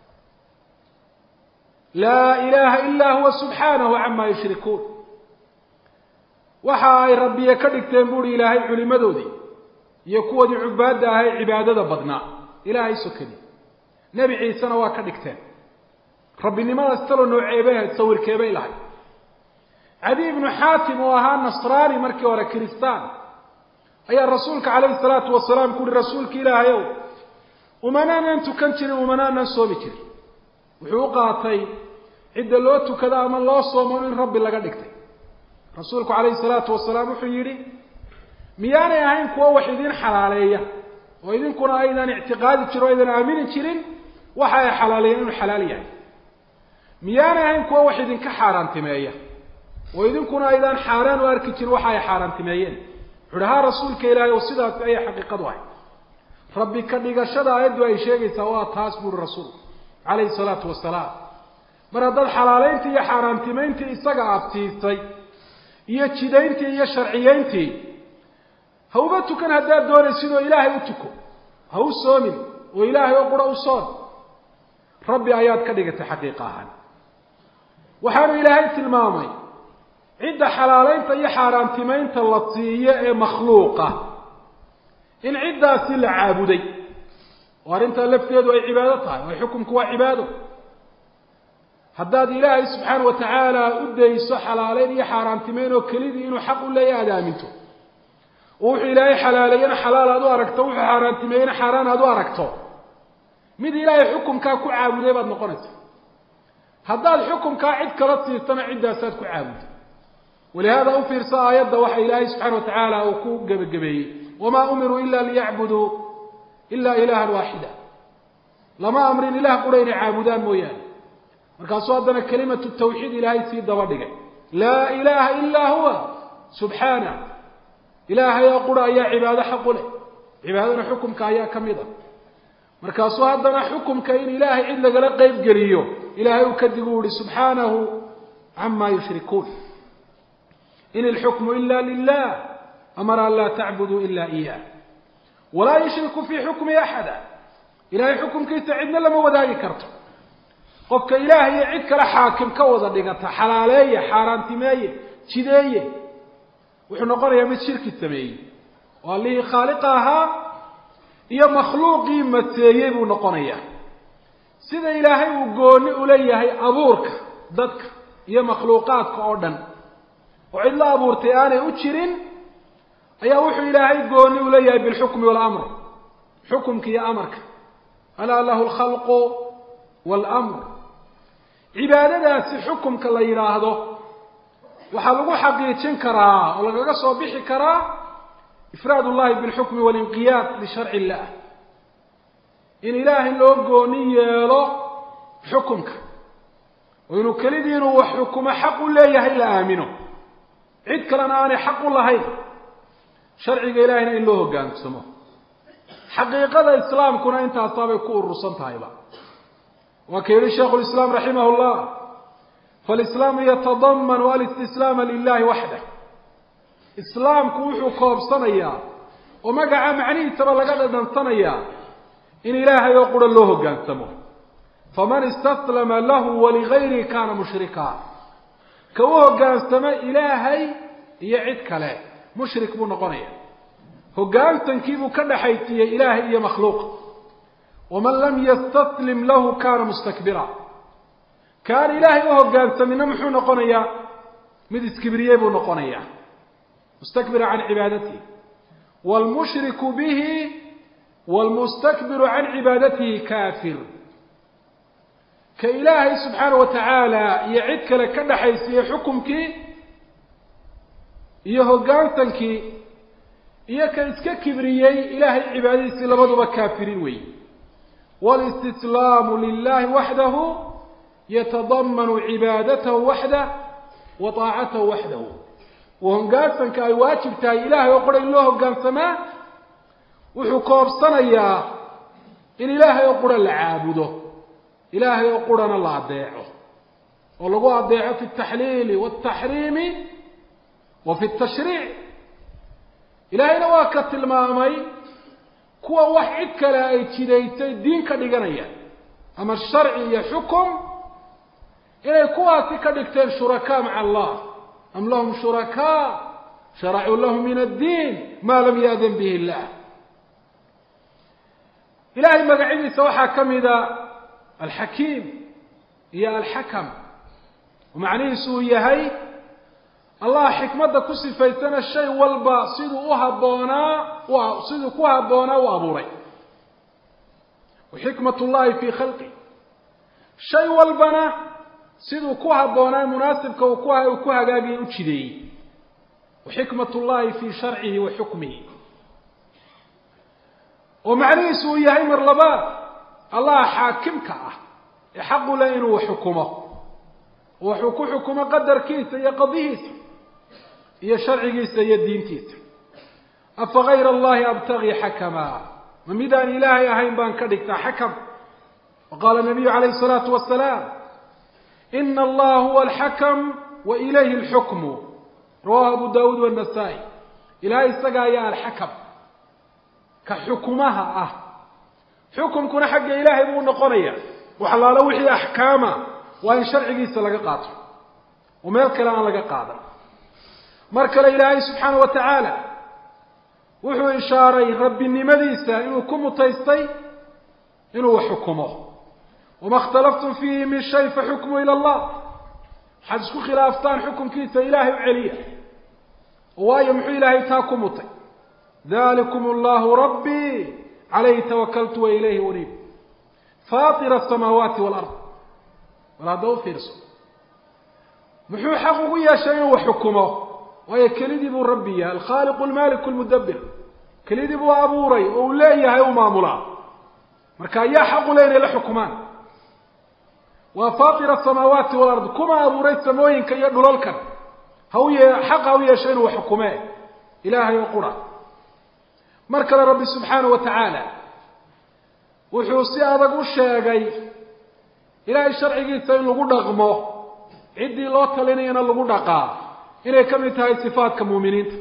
[SPEAKER 1] لا إله إلا هو سبحانه عما يشركون. وحاي ربي يكدك تنبور إلهي علم دودي يكون عبادة عبادة بدنا إلهي سكني نبي عيسى وكدك تن ربي لما استلوا نوعيبها تصور كيبي لهي. عدي بن حاتم وها نصراني مركي ورا كريستان أي الرسولك عليه الصلاة والسلام كل رسولك إلى يوم ومنانا أنتو كنتري ومنانا نسومي كري وحوقاتي عدة لوتو كذا من الله صومون من ربي لقد اكتي رسولك عليه الصلاة والسلام وحيري ميانا يهين كوا وحيدين حلالية وإذن كنا أيضا اعتقاد تروا أيضا آمين ترين وحايا حلالية حلالية ميانا يهين كوا وحيدين كحاران تماية وإذن كنا أيضا حاران واركتر وحايا حاران تمايين حلها رسولك إلهي وصدها أي حقيقة واحد ربي كدق الشدى يدو أي شيء سواء تاسبر الرسول عليه الصلاة والسلام مرض الحلالين تي حاران تمايين تي إساق عبتيستي إيا تشيدين تي إيا شرعيين تي هوبتو كان هداد دوري سيدو إلهي أتكو هو السومن وإلهي أقرأ الصاد ربي آيات كدقة حقيقة وحانو إلهي تلمامي عدة حلالين تي حاران تمايين تلطية مخلوقة إن عدة سلع عابدي وارنت لفت يدو أي عبادتها ويحكم كوا عباده هداد إلهي سبحانه وتعالى أدى يسو حلالين يحاران تمايين وكليدي إنو حق الله يادامنتو وحي إلهي حلالين حلال هدو أركتو وحي حاران تمايين حاران هدو أركتو مد إلهي حكم كاكو عابدي بعد نقنس هداد حكم كاعد كرطي يستمع عدة سادكو عابد ولهذا أفر سآيات وحي إلهي سبحانه وتعالى وكوب قبقبي وما أمروا إلا ليعبدوا إلا إلها واحدا لما أمر إله قرين عابدان مويان مركاسو أدنا كلمة التوحيد إلهي سيد ودقى لا إله إلا هو سبحانه إله يا قرى يا عبادة حق له عبادنا حكم كايا كميضا مركاسو أدنا حكم كاين إلهي إلا قلق قيب قريو إلهي يكدقوا سبحانه عما يشركون إن الحكم إلا لله أمر أن لا تعبدوا إلا إياه ولا يشرك في حكم أحدا إلهي حكم كي تعدنا لما وداي كرته قفك إلهي يعدك لحاكم كوضا دقاتها حلالية حاران تماية شدية وحنا قرية من شرك التماية واللي خالقها هي مخلوقي متسيب ونقنية sida ilaahay uu gooni u leeyahay abuurka dadka iyo makhluuqaadka oo dhan oo cid la abuurtay aanay u jirin ayaa wuxuu ilaahay gooni u leeyahay bilxukmi walamr xukumka iyo amarka alaa lahu alkhalqu waalamr cibaadadaasi xukumka la yidhaahdo waxaa lagu xaqiijin karaa oo lagaga soo bixi karaa ifraad ullahi bilxukmi walinqiyaad lisharci illah in ilaahay loo gooni yeelo xukumka oo inuu kelidii inuu wax xukumo xaq u leeyahay la aamino cid kalena aanay xaq u lahayn sharciga ilaahayna in loo hoggaansamo xaqiiqada islaamkuna intaasaabay ku urursan tahayba waa ka yidhi shaykhu lislaam raximah llah falislaamu yatadamanu alistislaama lilahi waxdah islaamku wuxuu koobsanayaa oo magaca macnihiisaba laga dhadhansanayaa in ilaahay oo qura loo hoggaansamo faman istaslama lahu waligayrihi kaana mushrika ka u hoggaansamo ilaahay iyo cid kale mushrik buu noqonaya hoggaansankiibuu ka dhaxaysiiyey ilaahay iyo makhluuq waman lam yastaslim lahu kaana mustakbira kaan ilaahay u hoggaansamina muxuu noqonayaa mid iskibriyey buu noqonayaa mustakbira can cibaadatihi waalmushriku bihi waalmustakbiru can cibaadatihi kaafir ka ilaahay subxaanahu watacaala iyo cid kale ka dhaxaysiiyey xukumkii iyo hoggaansankii iyo ka iska kibriyey ilaahay cibaadadiisii labaduba kaafiriin weeye walistislaamu lilahi waxdahu yatadamanu cibaadatahu waxdah wa taacatahu waxdahu wa hoggaansanka ay waajib tahay ilaahay oo qura in loo hoggaansamaa wuxuu koobsanayaa in ilaahay oo qura la caabudo ilaahay oo qurana la adeeco oo lagu adeeco fi altaxliili waaltaxriimi wa fi altashriic ilaahayna waa ka tilmaamay kuwa wax cid kale ay jidaysay diin ka dhiganaya ama sharci iyo xukum inay kuwaasi ka dhigteen shurakaa maca allah am lahum shurakaa sharacuu lahum min addiin maa lam yaadan bihi illah ilahay magacyadiisa waxaa ka mida alxakiim iyo alxakam oo macnihiisu uu yahay allah xikmadda ku sifaysana shay walba siduu ku habboonaa u abuuray wa xikmat ullahi fii khalqi shay walbana siduu ku habboonaa munaasibka uu ku hagaagiyay u jideeyey wa xikmat ullahi fii sharcihi wa xukmihi oo macnihiisu uu yahay mar labaad allah xaakimka ah ee xaqu leh inuu xukumo wuxuu ku xukumo qadarkiisa iyo qadihiisa iyo sharcigiisa iyo diintiisa afa gayra allahi abtagii xakama ma midaan ilaahay ahayn baan ka dhigtaa xakam waqaala nabiyu calayhi الsalaatu wasalaam ina allaha huwa alxakam wa ilayhi alxukmu rawahu abu dawuud wannasaa'i ilahay isaga ayaa alxakam ka xukumaha ah xukumkuna xagga ilaahay buu noqonaya wax allaala wixii axkaama waa in sharcigiisa laga qaato oo meel kale aan laga qaadan mar kale ilaahay subxaanahu watacaala wuxuu ishaaray rabbinimadiisa inuu ku mutaystay inuu xukumo wama اkhtalaftum fiihi min shay faxukmu ila allah waxaad isku khilaaftaan xukumkiisa ilaahay u celiya waayo muxuu ilaahay taa ku mutay dalikum allahu rabbii calayhi tawakaltu wa ilayhi uniib faatira asamaawaati waalard wal hadda u fiirso muxuu xaq ugu yeeshay inuu xukumo waayo kelidii buu rabbi yahay alkhaaliqu almaaliku almudabbir kelidii buu abuuray oo uu leeyahay u maamulaa marka ayaa xaqu leh inay la xukumaan waa faatira asamaawaati walard kuma abuuray samooyinka iyo dhulalkan xaq ha u yeeshay inuu xukumee ilaahay oo qura mar kale rabbi subxaanahu watacaala wuxuu si adag u sheegay ilaahay sharcigiisa in lagu dhaqmo ciddii loo talinayana lagu dhaqaa inay ka mid tahay sifaadka muuminiinta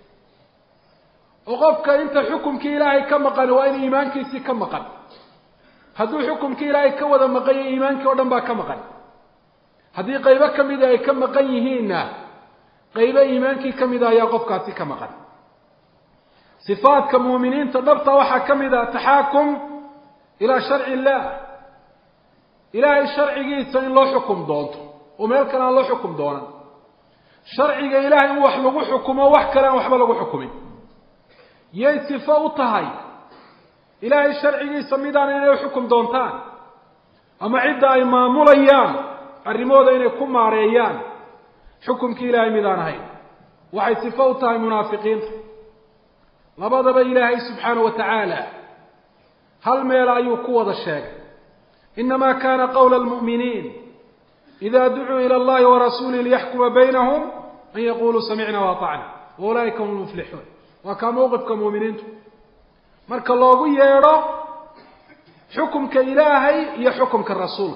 [SPEAKER 1] oo qofka inta xukumkii ilaahay ka maqan waa in iimaankiisii ka maqan hadduu xukumkii ilaahay ka wada maqan yahay iimaankii oo dhan baa ka maqan haddii qaybo ka mida ay ka maqan yihiinna qaybo iimaankii ka mida ayaa qofkaasi ka maqan sifaadka muuminiinta dhabta waxaa ka mid a taxaakum ilaa sharci illah إلهي شرعيسا إن الله حكم دونته ومالك أن الله حكم دونا شرعي إلهي وحلقوا حكمه وحكلا وحبلقوا حكمه يصفوا طهي إلهي شرعيسا ميدان إنه حكم دونتان أما عدة إمام مليان الرموذ إنه يكون معريان حكم كإلهي ميدان هاي وحي صفوا طهي منافقين لبضب إلهي سبحانه وتعالى هل ميلا يقوض الشيء إنما كان قول المؤمنين إذا دعوا إلى الله ورسوله ليحكم بينهم أن يقولوا سمعنا وأطعنا وأولئك هم المفلحون وكموقف كمؤمنين مرك الله يرى حكم كإلهي هي حكم كالرسول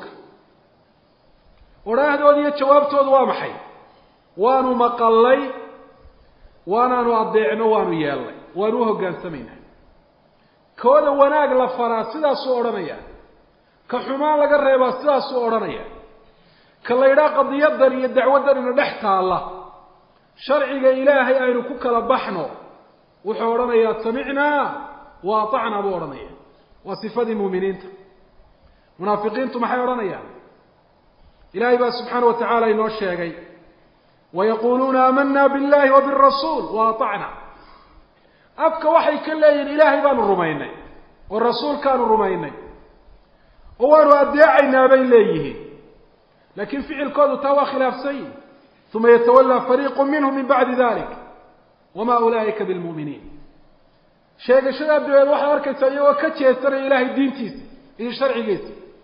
[SPEAKER 1] وراه دول يتشواب تود محي وانو مقلي وانا نؤضيعنا وانو يالي وانو هقان سمينا كودا وناق لفرا سيدا سؤرانيا كحمان لقريبا سيدا سؤرانيا كالليرا قضية داري الدعوة داري ندحتها الله شرعي إلهي أين كوكا لبحنو وحورانيا سمعنا وأطعنا بورانيا وصفات المؤمنين منافقين تم حيورانيا إلهي بقى سبحانه وتعالى إنه الشيء ويقولون آمنا بالله وبالرسول وأطعنا أبكى وحي كلين إلهي بان الرميني والرسول كانوا الرميني وانوا أدعينا بين ليه لكن فعل كود توا خلاف سيء ثم يتولى فريق منهم من بعد ذلك وما أولئك بالمؤمنين شيء شباب دوال واحد أركز سيء وكتش يسترى إلهي الدين تيس إذا شرعي جيس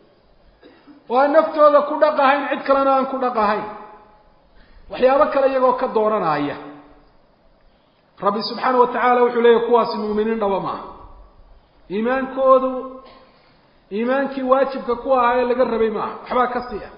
[SPEAKER 1] وأن نفتو هذا كل قاهين عد كلنا عن كل قاهين وحيابك لا يقوى كالدوران آية ربي سبحانه وتعالى وحليه قواس المؤمنين وما إيمان كودو إيمانك واجبك قوة هاي اللي قربي معه وحبا كسية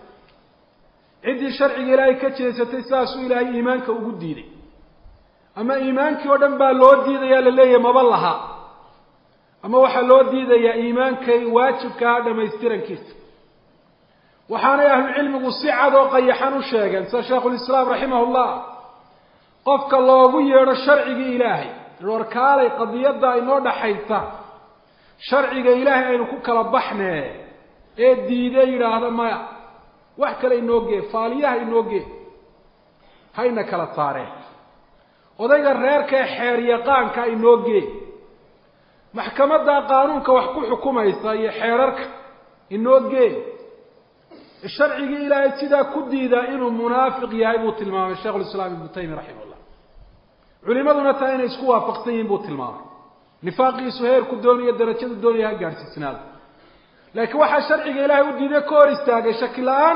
[SPEAKER 1] عدي شرعي إلهي كتشي ستساسو إلهي إيمانك وقود ديني أما إيمانك ودنبا لو ديدا يا لليه مبالها أما وحا لو ديدا يا إيمانك واجبك هذا ما يستيرن كيس وحانا أهل العلم قصيعة وقيحان الشيخ شيخ الإسلام رحمه الله قفك الله يرى الشرعي إلهي الوركالي قد يدعي نور حيثا شرعي إلهي أنه كلا بحنا الديدي هذا ما وحكا لإنوغي فالياه إنوغي هاينا كلا طاري وذيك الريرك حيريقان كإنوغي محكمة دا قانونك وحكو حكومة يسايا حيرارك إنوغي الشرعي إلهي سيدا كديدا إنه منافق يهيبو تلمام الشيخ الإسلام ابن تيمية رحمه الله علماء نتاين اسكوا فقطين بو تلمام نفاقي سهير كدوني الدرجة الدوني هاقار سيسناد لكن واحد شرعي إلهي وديدا كور استاقي شكلان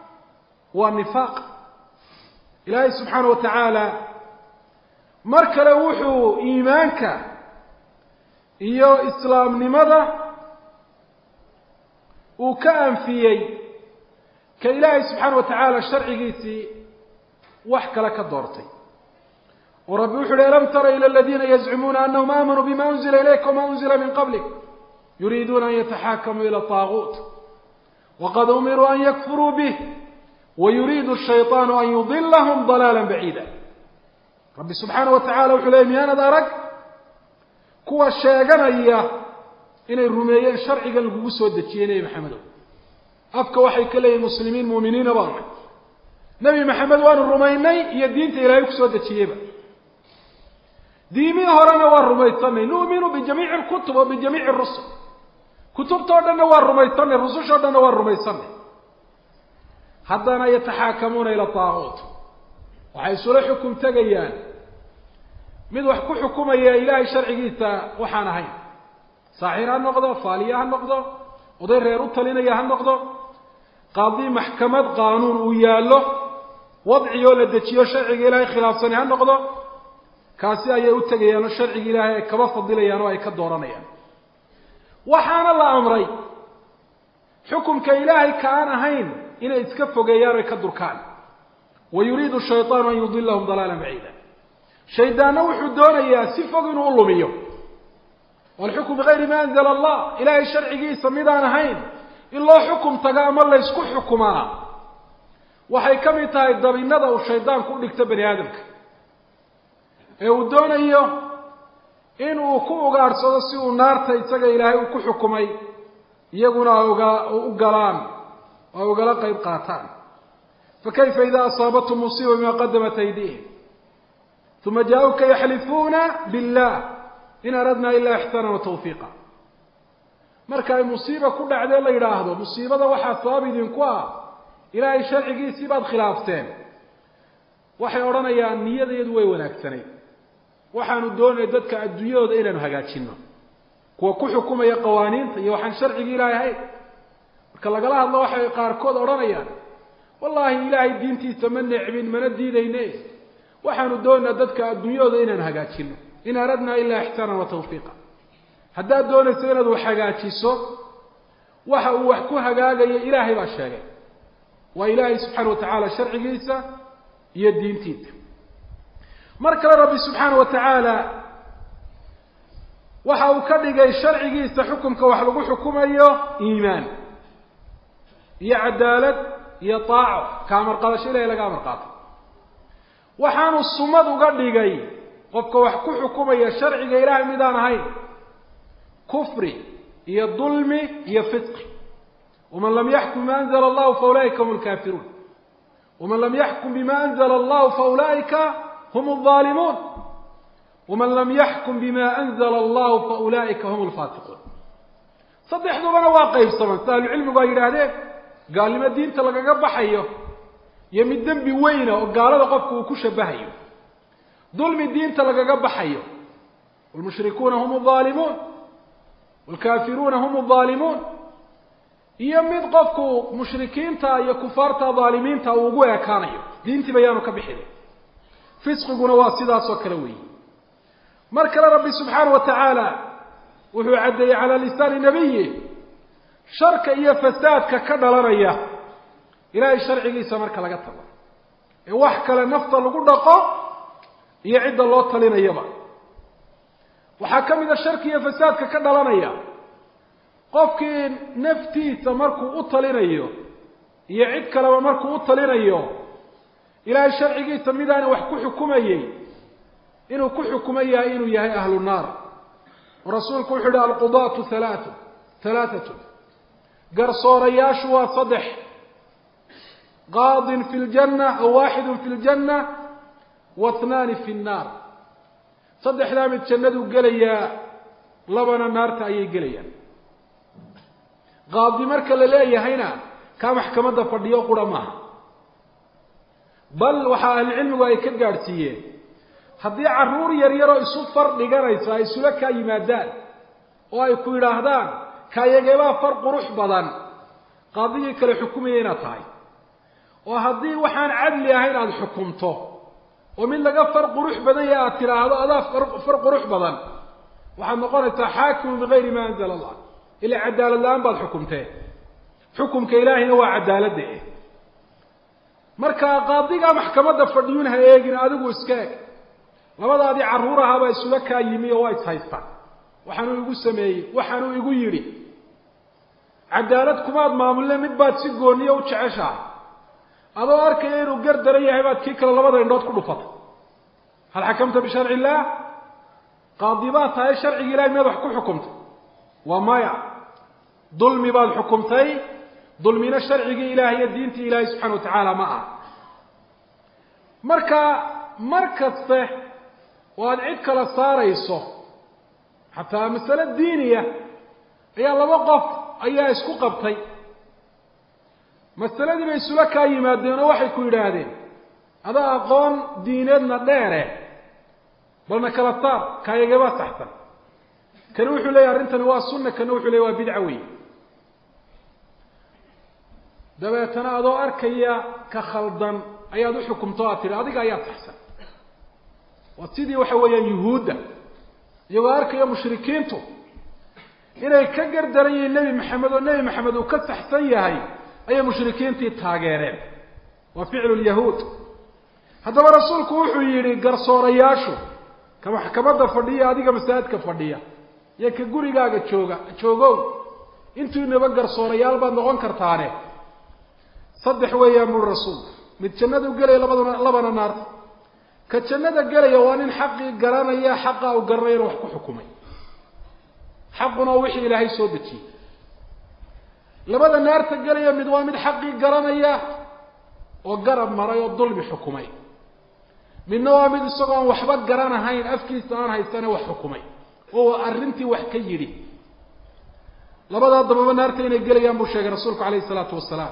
[SPEAKER 1] والنفاق إلهي سبحانه وتعالى مركل وحو إيمانك إيو إسلام لماذا وكأن فيي كإلهي سبحانه وتعالى الشرعي قيسي وحك لك الدورتي ورب وحده لم تر إلى الذين يزعمون أنهم آمنوا بما أنزل إليك وما أنزل من قبلك يريدون أن يتحاكموا إلى الطاغوت وقد أمروا أن يكفروا به ويريد الشيطان أن يضلهم ضلالا بعيدا رب سبحانه وتعالى وحده ميانا دارك كوى الشيغان إياه إلى الرميين الشرعي قال القبوس والدتيني محمد أفكى وحي كلي المسلمين مؤمنين بارنا نبي محمد وان الرميني هي الدين إلهي كسودة تشيبا ديمي هرانا والرميطاني نؤمن بجميع الكتب وبجميع الرسل كتب تودنا والرميطاني الرسل شودنا والرميطاني حتى يتحاكمون إلى الطاغوت وحيث لا حكم تغيان مد وحكو حكومة يا إلهي شرعي وحانا هين صاحرها النقضة فاليها النقضة وضير ريروتا لنا يا النقضة قاضي محكمة قانون وياله وضعي ولدتي شرعي إلهي خلاف سنة النقضة كاسي أي أتجيان الشرعي إلهي كما فضل يانو أي كدوران يان وحان الله أمري حكم كإلهي كان هين إن يتكفوا جيار كدر كان ويريد الشيطان أن يضلهم ضلالا بعيدا شيطان وحو الدنيا سفق نقول والحكم بغير ما أنزل الله إلهي الشرعي سميدان هين إلا حكم تقام الله يسكو حكمها وحي كم يتايد النظر والشيطان كل يكتبني آدمك ودون إياه إنه كو غارسو سيو نار تيتسغى إلهي وكو حكمي يقولنا أقلان أو قال قيب قاتان فكيف إذا أصابتهم مصيبة بما قدمت أيديهم ثم جاءوك يحلفون بالله إن أردنا إلا إحسانا وتوفيقا marka musiiba ku dhacday la yiraahdo musiibada waxa sabab idin ku ah ilaahay sharcigiisa baad khilaafteen waxay oranayaan niyadeedu way wanaagsanay waxaanu doonay dadka adduunyada inaan hagaajino kuwa ku xukumaya qawaaniinta iyo waxaan sharciga ilaahay marka laga hadlo waxay qaar kood oranayaan wallahi ilaahay diintiisa ma neecbin mana diidayne waxaanu doonay dadka adduunyada inaan hagaajino in aradna illa ihsana wa tawfiqa haddaad doonayso inaad wax hagaajiso waxa uu wax ku hagaagayo ilaahay baa sheegay waa ilaahay subxaanahu wa tacaala sharcigiisa iyo diintiisa mar kale rabbi subxaanahu wa tacaala waxa uu ka dhigay sharcigiisa xukunka wax lagu xukumayo iimaan iyo cadaalad iyo taaco kaamar qaadasho ilaahay laga amar qaato waxaanu sumad uga dhigay qofka wax ku xukumaya sharciga ilaahay midaan ahayn كفر هي ظلم هي فسق ومن لم يحكم بما أنزل الله فأولئك هم الكافرون ومن لم يحكم بما أنزل الله فأولئك هم الظالمون ومن لم يحكم بما أنزل الله فأولئك هم الفاسقون صدح ذبنا واقع بصمن سأل العلم غير هذا قال لما الدين تلقى قبحيه يمدن بوينه وقال هذا قفك وكشبهيه ظلم الدين تلقى قبحيه والمشركون هم الظالمون والكافرون هم الظالمون يمد قفكو مشركين تا يا كفار تا ظالمين تا وغو كانيو دينتي بيانو كبخيده فسقنا واسداس وكلوي مركل ربي سبحانه وتعالى وهو عدي على لسان نبيه شرك يا فساد كدلريا الى شرعيسا marka laga tago ee wax kale nafta lagu dhaqo iyo cid loo talinayaba waxa kamida sharkiga fasaadka ka dhalanaya qofkii naftiisa markuu u talinayo iyo cid kale markuu u talinayo ilaahay sharcigiisa midaan wax ku xukumayay inuu ku xukumayaa inuu yahay ahlu naar rasuulku wuxuu yiri al-qudaatu thalathatu garsoorayashu waa saddex qaadin fil janna aw waahidun fil janna wa ithnan fil naar saddexda mid jannadu galaya labana naarta ayay galayaan qaadi marka la leeyahayna ka maxkamadda fadhiyo qurama bal waxa cilmigu ay ka gaarsiiyeen hadii caruur yar yar oo isu far dhiganaysa ay isula ka yimaadaan oo ay ku yiraahdaan kayageeba far qurux badan qaadiga kale xukumayna tahay oo hadii waxaan cadli ahayn aad xukunto ومن لقى فرق روح بدن يا ترى هذا فرق روح بدن وحنا نقول حاكم بغير ما أنزل الله إلى عدالة الله أنبض حكمته حكم كإلهي هو عدالة ده مركا قاضية محكمة فرديونها يجين أدق وسكاك لما هذه عرورها بيسلكها يمية وايد هايستا وحنو يقول سمي وحنو يقول يري عدالتكم هذا ما ملا مدبات سجونية وتشعشها هذا أركير وقدر يعبد كيك الله بدر الناس كله فط هل حكمت بشرع الله قاضيات هاي شرع الله ما بحكم حكمت وما يع ظلم بعد حكمتي ظلمنا الشرع إلهي الدين إلهي سبحانه وتعالى معه مركز به وأدعيك لصار يصح حتى مسألة دينية هي الله وقف أي اسكو قبطي مسألة بين سلكا يمادين وحي كويرادين هذا أقوم ديننا ديره بل ما كالطار كاي جبا تحت كانوا يحوا لي أرنتنا والسنة كانوا يحوا لي وبدعوي دبيتنا أدو أركيا كخلدا أيادو حكم طاطر هذيك أيات تحسن وتسيدي وحويا يهودا يبقى أركيا مشركينتو إذا يكجر دري النبي محمد وكسح سيهاي أي مشركين تتاجرين وفعل اليهود هذا رسولك وحيري قرصور ياشو كما حكمت فردية هذه مساعد كفردية يكجوري جاك تشوجو أنتوا نبغى قرصور يال بندقون كرتانه صدق ويا من الرسول متجند وقال لبنا نار كتجند قال يوانين حق قرانا يا حق أو قرين وحكو حكومي حقنا وحي إلهي سودتي labada naarta galaya mid waa mid xaqii garanaya oo garab maray oo dulmi xukumay midna waa mid isagoo aan waxba garanahayn afkiisa aan haysana wax xukumay oo arrintii wax ka yidhi labada dababa naarta inay galayaan buu sheegay rasuulku calayhi salaatu wasalaam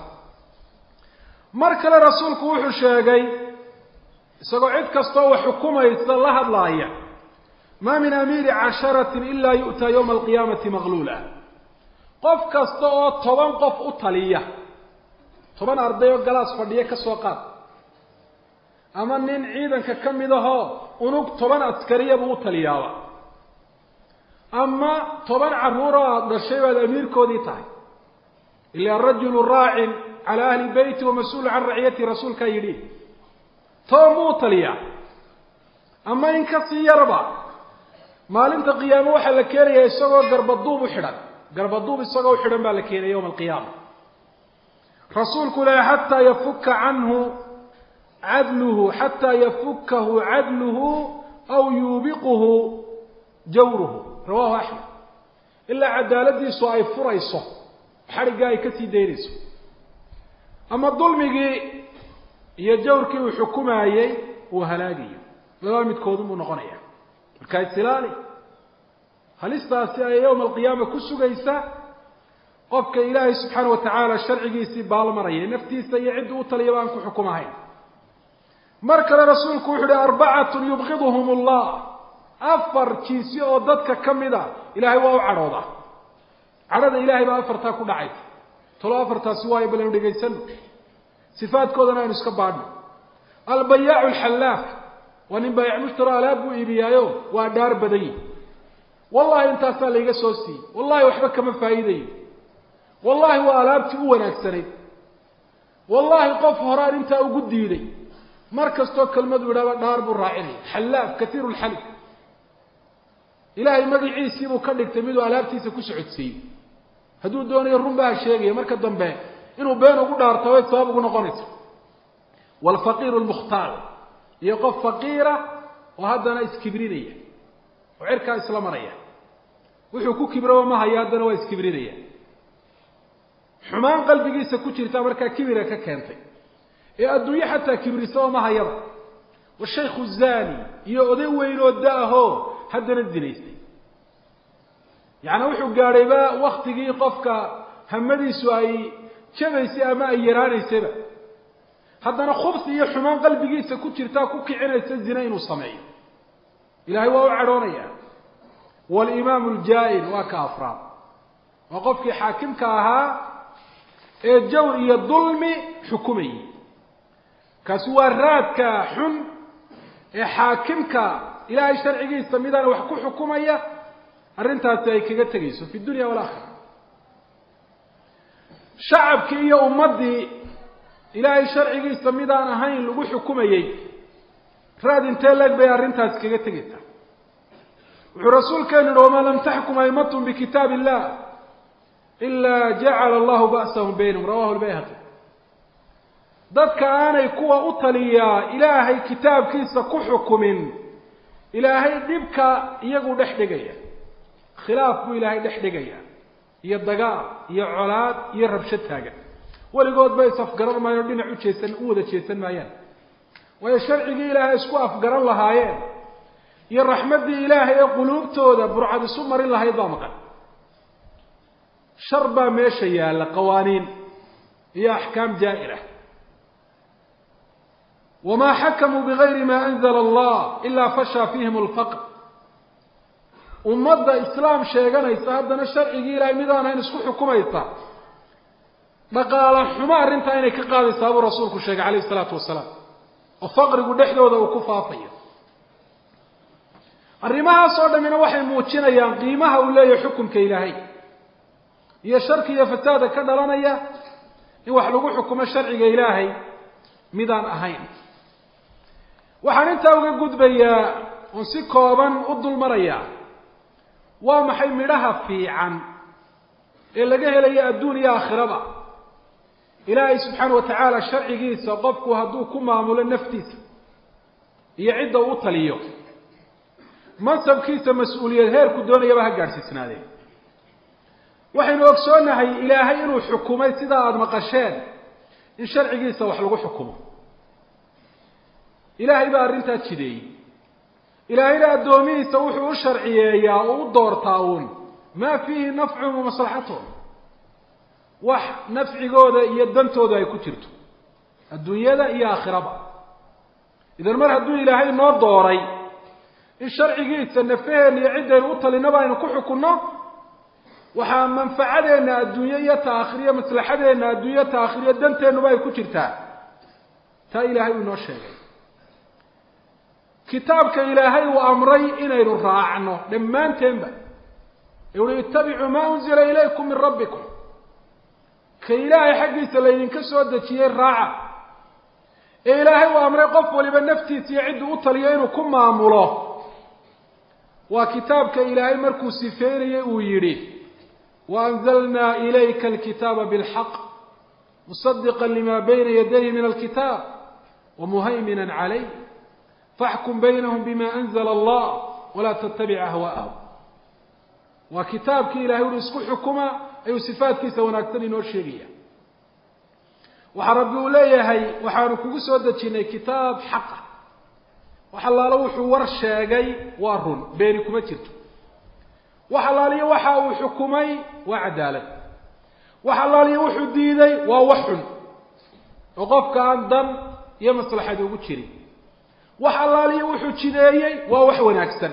[SPEAKER 1] mar kale rasuulku wuxuu sheegay isagoo cid kastoo wax xukumaysa la hadlaaya ma min amiiri casharatin ilaa yu'taa yowma alqiyaamati maqluula qof kasta oo 10 qof u taliya 10 arday oo galaas fadhiya ka soo qaad ama nin ciidanka ka mid ahoo unug 10 askariya buu u taliyaaba ama 10 carruur oo dhashay baad amiirkoodii tahay ila rajulu raacin cala ahli beyti wa mas-uul can raciyati rasuulka yidhi toomuu taliya ama in ka sii yarba maalinta qiyaamo waxaa la keenaya isagoo garbaduub u xidhan garbaduub isagoo u xidhan baa la keenaya yowma alqiyaama rasuulku laa xataa yafuka canhu cadluhu xataa yafukahu cadluhu aw yuubiquhu jawruhu rawaahu axmed ilaa cadaaladiisu ay furayso xadhiggaa ay ka sii daynayso ama dulmigii iyo jawrkii uu xukumaayey uu halaagayo labada midkoodun buu noqonaya markaa isilaali halistaasi ay yowma alqiyaama ku sugaysa qofka ilaahay subxaana wa tacaala sharcigiisii baalmaraya naftiisa iyo cidda u taliyaba aan ku xukumahayn mar kale rasuulku wuxu uhi 4 yubqiduhum allah 4 jinsi oo dadka ka mida ilaahay waa u cadhooda cadhada ilaahay baa 4taa ku dhacaysa talo 4taasi waayo balan dhegaysano sifaadkoodana aynu iska baadhno albayaacu alxallaaf waa nin baayac mushtara alaab buu iibiyaayo waa dhaar badanyi wallahi intaasaa layga soo siiyey wallahi waxba kama faa'iidayo wallahi waa alaabtii u wanaagsanayd wallahi qof horaan intaa ugu diiday mar kastoo kelmadu idhaaba dhaar buu raacinaya xallaaf katiiru lxalif ilaahay magaciisii buu ka dhigtay miduu alaabtiisa ku socodsiiyey hadduu doonayo run baa sheegaya marka dambe inuu been ugu dhaarto way sabab ugu noqonaysa walfaqiiru lmukhtaar iyo qof faqiira oo haddana iskibrinaya oo cirkaa isla maraya wuxuu ku kibraba ma haya haddana waa iskibrinaya xumaan qalbigiisa ku jirta markaa kibira ka keentay ee adduunye xataa kibrisa oo ma hayaba washaykhu zaani iyo oday weyn oo da-ahoo haddana dinaystay yacni wuxuu gaadhayba waktigii qofka hamadiisu ay jabaysay ama ay yaraanaysayba haddana khubsi iyo xumaan qalbigiisa ku jirtaa ku kicinaysa zina inuu sameeyo ilaahay waa u cadhoonaya walimaamu aljaa'ir waa ka afraad waa qofkii xaakimka ahaa ee jawr iyo dulmi xukumayay kaasi waa raadka xun ee xaakimka ilaahay sharcigiisa midaan wax ku xukumaya arrintaasi ay kaga tegayso fi dunya walaakhira shacabkii iyo ummaddii ilaahay sharcigiisa midaan ahayn lagu xukumayey raad intee leeg bay arrintaasi kaga tegaysaa wuxuu rasuulkeenu yihi wamaa lam taxkum aymatum bikitaab illah ilaa jacala allahu ba'sahum baynahum rawahu lbayhaqi dadka aanay kuwa u taliyaa ilaahay kitaabkiisa ku xukumin ilaahay dhibka iyagu dhex dhigaya khilaaf buu ilaahay dhex dhigaya iyo dagaal iyo colaad iyo rabsho taagan weligood bay isafgaran maayo dhinac u wada jeesan maayaan waayo sharcigii ilaahay isku afgaran lahaayeen iyo raxmaddii ilaahay ee quluubtooda burcad isu marin lahayd baa maqan shar baa meesha yaalla qawaaniin iyo axkaam jaa'ira wamaa xakamuu bigayri maa anzala allah ilaa fashaa fiihim alfaqr ummadda islaam sheeganaysa haddana sharcigii ilaahay midaan ahayn isku xukumaysa dhaqaala xumo arrintaa inay ka qaadaysaa buu rasuulku sheegay calayhi isalaatu wasalaam oo faqrigu dhexdooda uu ku faafayo arrimahaas oo dhammina waxay muujinayaan qiimaha uu leeyahay xukunka ilaahay iyo sharki iyo fasaada ka dhalanaya in wax lagu xukumo sharciga ilaahay midaan ahayn waxaan intaa uga gudbayaa oon si kooban u dul marayaa waa maxay midhaha fiican ee laga helayo adduun iyo aakhiraba ilaahay subxaana wa tacaala sharcigiisa qofku hadduu ku maamulo naftiisa iyo cidda uu taliyo mansabkiisa mas-uuliyad heerku doonayaba ha gaadhsiisnaadeen waxaynu ogsoonahay ilaahay inuu xukumay sida aad maqasheen in sharcigiisa wax lagu xukumo ilaahay baa arrintaa jideeyey ilaahayna addoomihiisa wuxuu u sharciyeeyaa oo u doortaa uun maa fiihi nafcun wa maslaxatun wax nafcigooda iyo dantooda ay ku jirto adduunyada iyo aakhiraba idan mar hadduu ilaahay noo dooray in sharcigiisa nafaheenna iyo ciddaynu u talinaba aynu ku xukunno waxaa manfacadeenna adduunye iyo taakhiriyo maslaxadeenna adduunye taakhiriyo danteennuba ay ku jirtaa taa ilaahay uu inoo sheegay kitaabka ilaahay uu amray inaynu raacno dhammaanteenba uli ittabicuu maa unzila ilaykum min rabbikum ka ilaahay xaggiisa laydinka soo dejiyey raaca ee ilaahay uu amray qof waliba naftiisa iyo cidduu u taliyo inuu ku maamulo waa kitaabka ilaahay markuu sifeynayey uu yidhi waanzalnaa ilayka alkitaaba bilxaq musadiqan lima bayna yadayhi min alkitaab wamuhayminan calayh faxkum baynahum bima anzla allah walaa tattabic ahwaa'ahum waa kitaabkii ilahay uri isku xukuma ayuu sifaadkiisa wanaagsan inoo sheegaya waxaa rabbi uu leeyahay waxaanu kugu soo dejinay kitaab xaqa wax allaalo wuxuu war sheegay waa run beeni kuma jirto wax allaaliyo waxa uu xukumay waa cadaalad wax allaaliyo wuxuu diiday waa wax xun oo qofka aan dan iyo maslaxad ugu jirin wax allaaliyo wuxuu jideeyey waa wax wanaagsan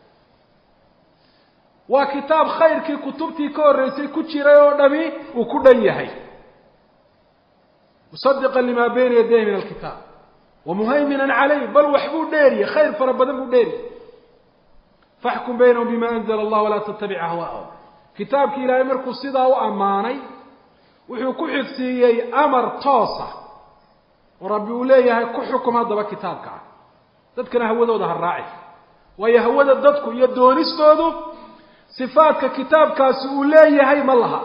[SPEAKER 1] waa kitaab khayrkii kutubtii ka horreysay ku jiray oo dhami uu ku dhan yahay musadiqan lima bayna yadayhi min alkitaab wamuhayminan calayh bal waxbuu dheeriye khayr fara badan buu dheeriye faxkum baynahum bima anzla allah walaa tattabic ahwaa'ahum kitaabkii ilaahay markuu sidaa u ammaanay wuxuu ku xigsiiyey amar toosa oo rabbi uu leeyahay ku xukum haddaba kitaabka dadkana hawadooda ha raaci waayo hawada dadku iyo doonistoodu sifaadka kitaabkaasi uu leeyahay ma laha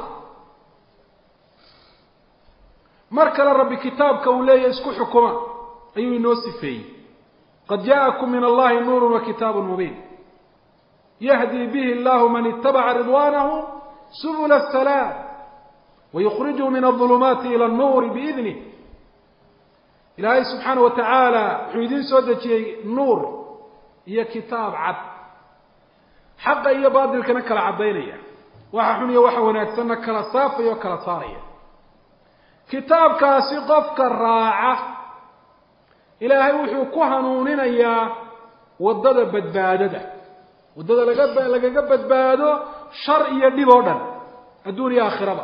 [SPEAKER 1] mar kale rabbi kitaabka uu leeyahay isku xukuma ayuu inoo sifeeyey qad ja'akum min allahi nuurun wa kitaabun mubiin yahdi bihi allahu man ittabaca ridwanahu subula asalaam wayukhrijuhu min adulumaati ila annuuri biidnih ilaahay subxaana wa tacaala wuxuu idiin soo dejiyey nuur iyo kitaab cad xaqa iyo baadilkana kala caddaynaya waxa xun iyo waxa wanaagsanna kala saafaya oo kala saaraya kitaabkaasi qofka raaca ilaahay wuxuu ku hanuuninayaa waddada badbaadada waddada lagaga badbaado shar iyo dhib oo dhan adduun iyo aakhiraba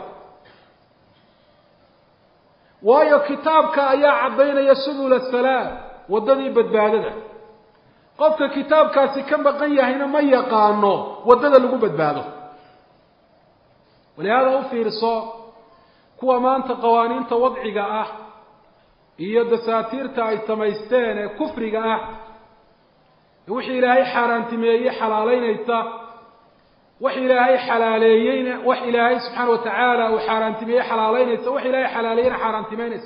[SPEAKER 1] waayo kitaabka ayaa caddaynaya subul asalaam waddadii badbaadada qofka kitaabkaasi ka maqan yahayna ma yaqaano waddada lagu badbaado walihaada u fiirso kuwa maanta qawaaniinta wadciga ah iyo dasaatiirta ay samaysteen ee kufriga ah wixii ilaahay xaaraantimeeyey xalaalaynaysa wax ilaahay xalaaleeyeyna wax ilaahay subxaana wa tacaala uu xaaraantimeeyey xalaalaynaysa wax ilaahay xalaaleeyeyna xaaraantimeynaysa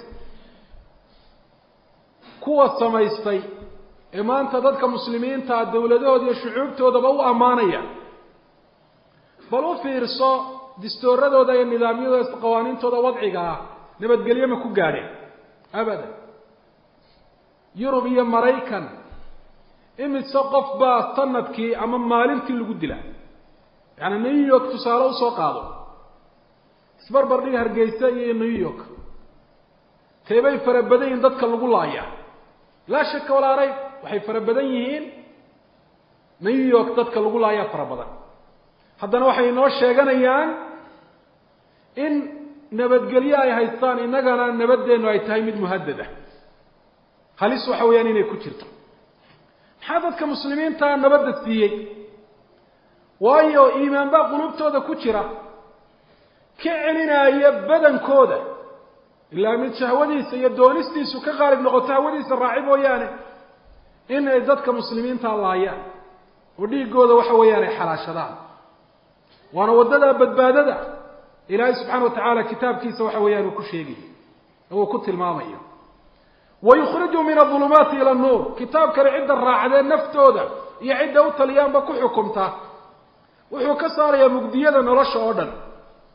[SPEAKER 1] kuwa samaystay ee maanta dadka muslimiinta dawladahooda iyo shucuubtoodaba u ammaanaya bal u fiirso distooradooda iyo nidaamyadooda qawaaniintooda wadciga ah nabadgelyo ma ku gaadheen abadan yurub iyo maraykan imise qof baa sanadkii ama maalintii lagu dilaa yani new york tusaale usoo qaado isbarbar dhig hargeysa iyo new york teebay fara badan yihiin dadka lagu laayaa laa shaka walaa rayb waxay fara badan yihiin new york dadka lagu laayaa fara badan haddana waxay inoo sheeganayaan in nabadgelyo ay haystaan innagana nabadeennu ay tahay mid muhadada halis waxa weeyaan inay ku jirto maxaa dadka muslimiinta nabadda siiyey waayo iimaan baa qulubtooda ku jira ka celinaya badankooda ilaa mid shahwadiisa iyo doonistiisu ka qaalib noqoto hawadiisa raaci mooyaane in ay dadka muslimiinta laayaan oo dhiigooda waxa weeyaan ay xalaashadaan waana waddada badbaadada ilaahay subxaana wa tacaala kitaabkiisa waxa weeyaan uu ku sheegayo oo uu ku tilmaamayo wayukhriju min adulumaati ila annuur kitaabkani cidda raacdee naftooda iyo cidda u taliyaanba ku xukumta wuxuu ka saarayaa mugdiyada nolosha oo dhan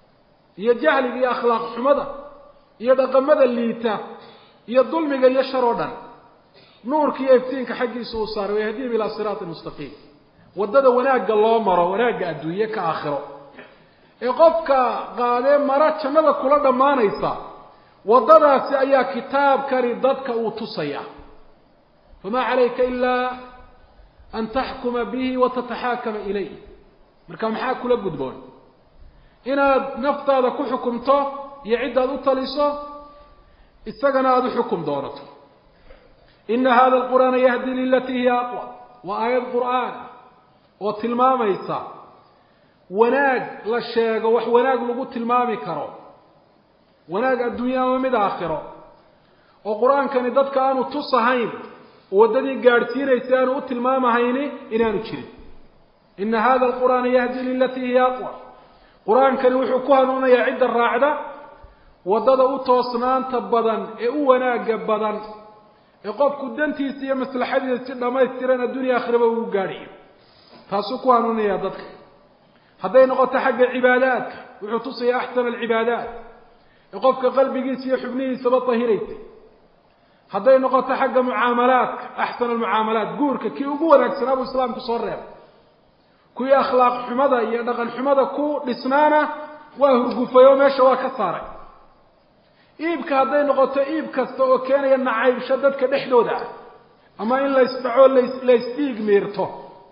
[SPEAKER 1] iyo jahliga iyo akhlaaq xumada iyo dhaqamada liita iyo dulmiga iyo sharoodhan nuurka iyo iftiinka xaqiisa uu saaray yahdii ila siraatin mustaqiim wadada wanaaga loo maro wanaaga adduunye ka aakhiro ee qofka qaade mara jannada kula dhamaanaysa wadadaasi ayaa kitaabkani dadka uu tusaya fama alayka illa an tahkuma bihi wa tatahakama ilayhi marka maxaa kula gudboon inaad naftaada ku xukumto iyo cidaad u taliso isagana aad u xukum doonato in hada alquran yahdi lillati hiya aqwa wa ayat qur'an wa tilmaamaysa wanaag la sheego wax wanaag lagu tilmaami karo wanaag adduunyaha mid aakhiro oo quraankani dadka aanu tusahayn wadadii gaarsiinaysa aanu u tilmaamahayni inaanu jirin in hada alquran yahdi lillati hiya aqwa quraankani wuxuu ku hanuunayaa cid raacda wadada u toosnaanta badan ee u wanaaga badan ee qofku dantiisa iyo maslaxadiisa si dhamaystiran adduunyaha aakhiraba uu gaariyo taasoo ku hanuunaya dadka hadday noqoto xagga cibaadaadka wuxuu tusayaa ahsan alcibaadaat ee qofka qalbigiisa iyo xubnihiisaba tahiraysa hadday noqoto xagga mucaamalaadka ahsan almucaamalaat guurka kii ugu wanaagsan abu islaamku soo reeb kuwii akhlaaq xumada iyo dhaqan xumada ku dhisnaana waa hurgufayo meesha waa ka saaray iibka hadday noqoto iib kasta oo keenaya nacaybsho dadka dhexdooda ama in la isbaco la isdiig meerto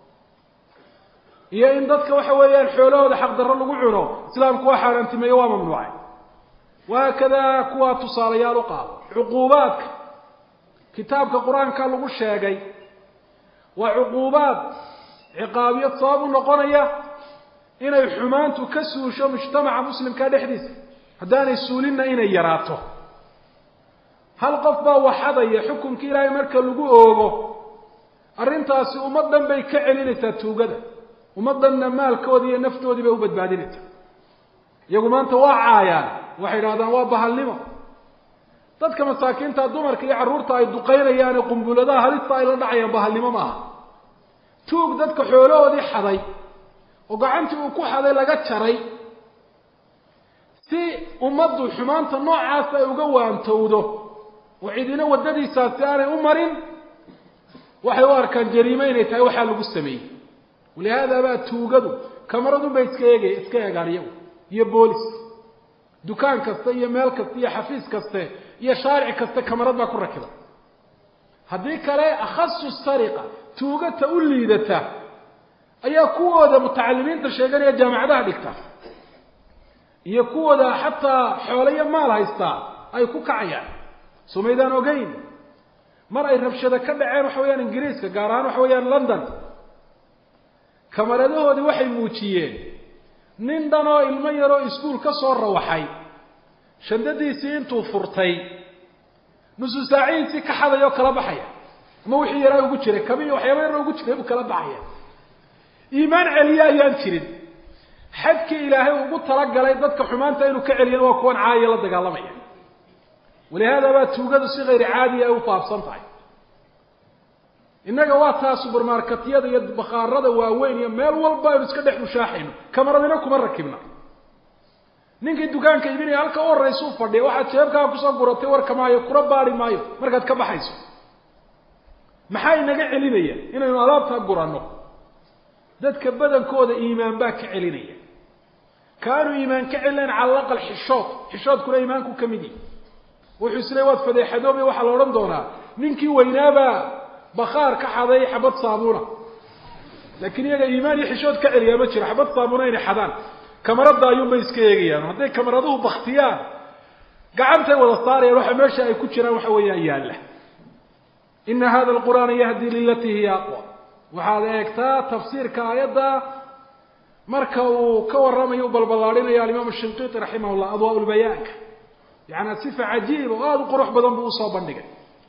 [SPEAKER 1] iyo in dadka waxa weeyaan xoolahooda xaq darro lagu cuno islaamku waa xaaraantimeeyo waa mamnuucay وهكذا kuwa tusaalayaal u qaado cuquubaadka kitaabka quraanka lagu sheegay waa cuquubaad ciqaabiyad sabab u noqonaya inay xumaantu ka suusho mujtamaca muslimka dhexdiisa haddaanay suulinna inay yaraato hal qof baa waxadaya xukunka ilaahay marka lagu oogo arrintaasi ummadan bay ka celinaysaa tuugada ummadanna maalkooda iyo naftoodii bay u badbaadinaysaa iyagu maanta waa caayaan waxay yidhahdaan waa bahalnimo dadka masaakiinta dumarka iyo carruurta ay duqaynayaan ee qumbuladaha halista ay la dhacayaan bahalnimo maaha tuug dadka xoolahoodii xaday oo gacantii uu ku xaday laga jaray si ummaddu xumaanta noocaas ay uga waantowdo oo cidina wadadiisaasi aanay u marin waxay u arkaan jariimo inay tahay waxaa lagu sameeyey walihaada baa tuugadu kamaradun bay iska eegaan iyagu iyo boolis dukaan kasta iyo meel kasta iyo xafiis kasta iyo shaaric kasta kamarad baa ku rakiba haddii kale akhasu sariqa tuugata u liidata ayaa kuwooda mutacalimiinta sheeganaya jaamacadaha dhigta iyo kuwooda xataa xoolayo maal haystaa ay ku kacayaan sumaydaan ogeyn mar ay rabshada ka dhaceen waxa weeyaan ingiriiska gaar ahaan waxa weeyaan london kamaradahoodii waxay muujiyeen nin dhan oo ilmo yaroo iskuul ka soo rawaxay shandadiisii intuu furtay nusu saaciintii ka xadayoo kala baxaya ama wixii yaraa ugu jiray kabiyo waxyaaba yar ugu jiray uu kala baxaya iimaan celiya ayaan jirin xadkii ilaahay ugu talagalay dadka xumaanta inuu ka celiyana waa kuwan caaya la dagaalamaya walihaada baa tuugadu si غير caadi ah u faafsan tahay inaga waa taa supermarketyada iyo bakhaarada waaweyn iyo meel walba aynu iska dhex mushaaxayno kamaradina kuma rakibna ninkii dukaanka ibinay halka oo raysu fadhiyo waxa jeebka ku soo guratay war kamaayo kura baari maayo markaad ka baxayso maxay naga celinaya inaynu alaabta gurano dadka badankooda iimaan baa ka celinaya kaanu iimaan ka celin ala aqal xishood kula iimaanku kamidi wuxuu isla wad fadeexadoobe waxa la oran doonaa ninkii weynaaba bakhaar ka xaday xabad saabuuna laakiin iyaga iimaan iyo xishood ka celiya ma jiro xabad saabuuna inay xadaan kamarada ayuu bay iska eegayaan haday kamaraduhu baktiyaan gacantay wada saarayaan waxa meesha ay ku jiraan waxa weeyaan yaala in hada alquran yahdi lillati hiya aqwa waxa eegtaa tafsiirka aayada marka uu ka waramayo balbalaarinayo imaam Shinqiti rahimahullah adwaa'ul bayaan يعني صفة عجيبة وهذا قروح بدن بوصاب بندقة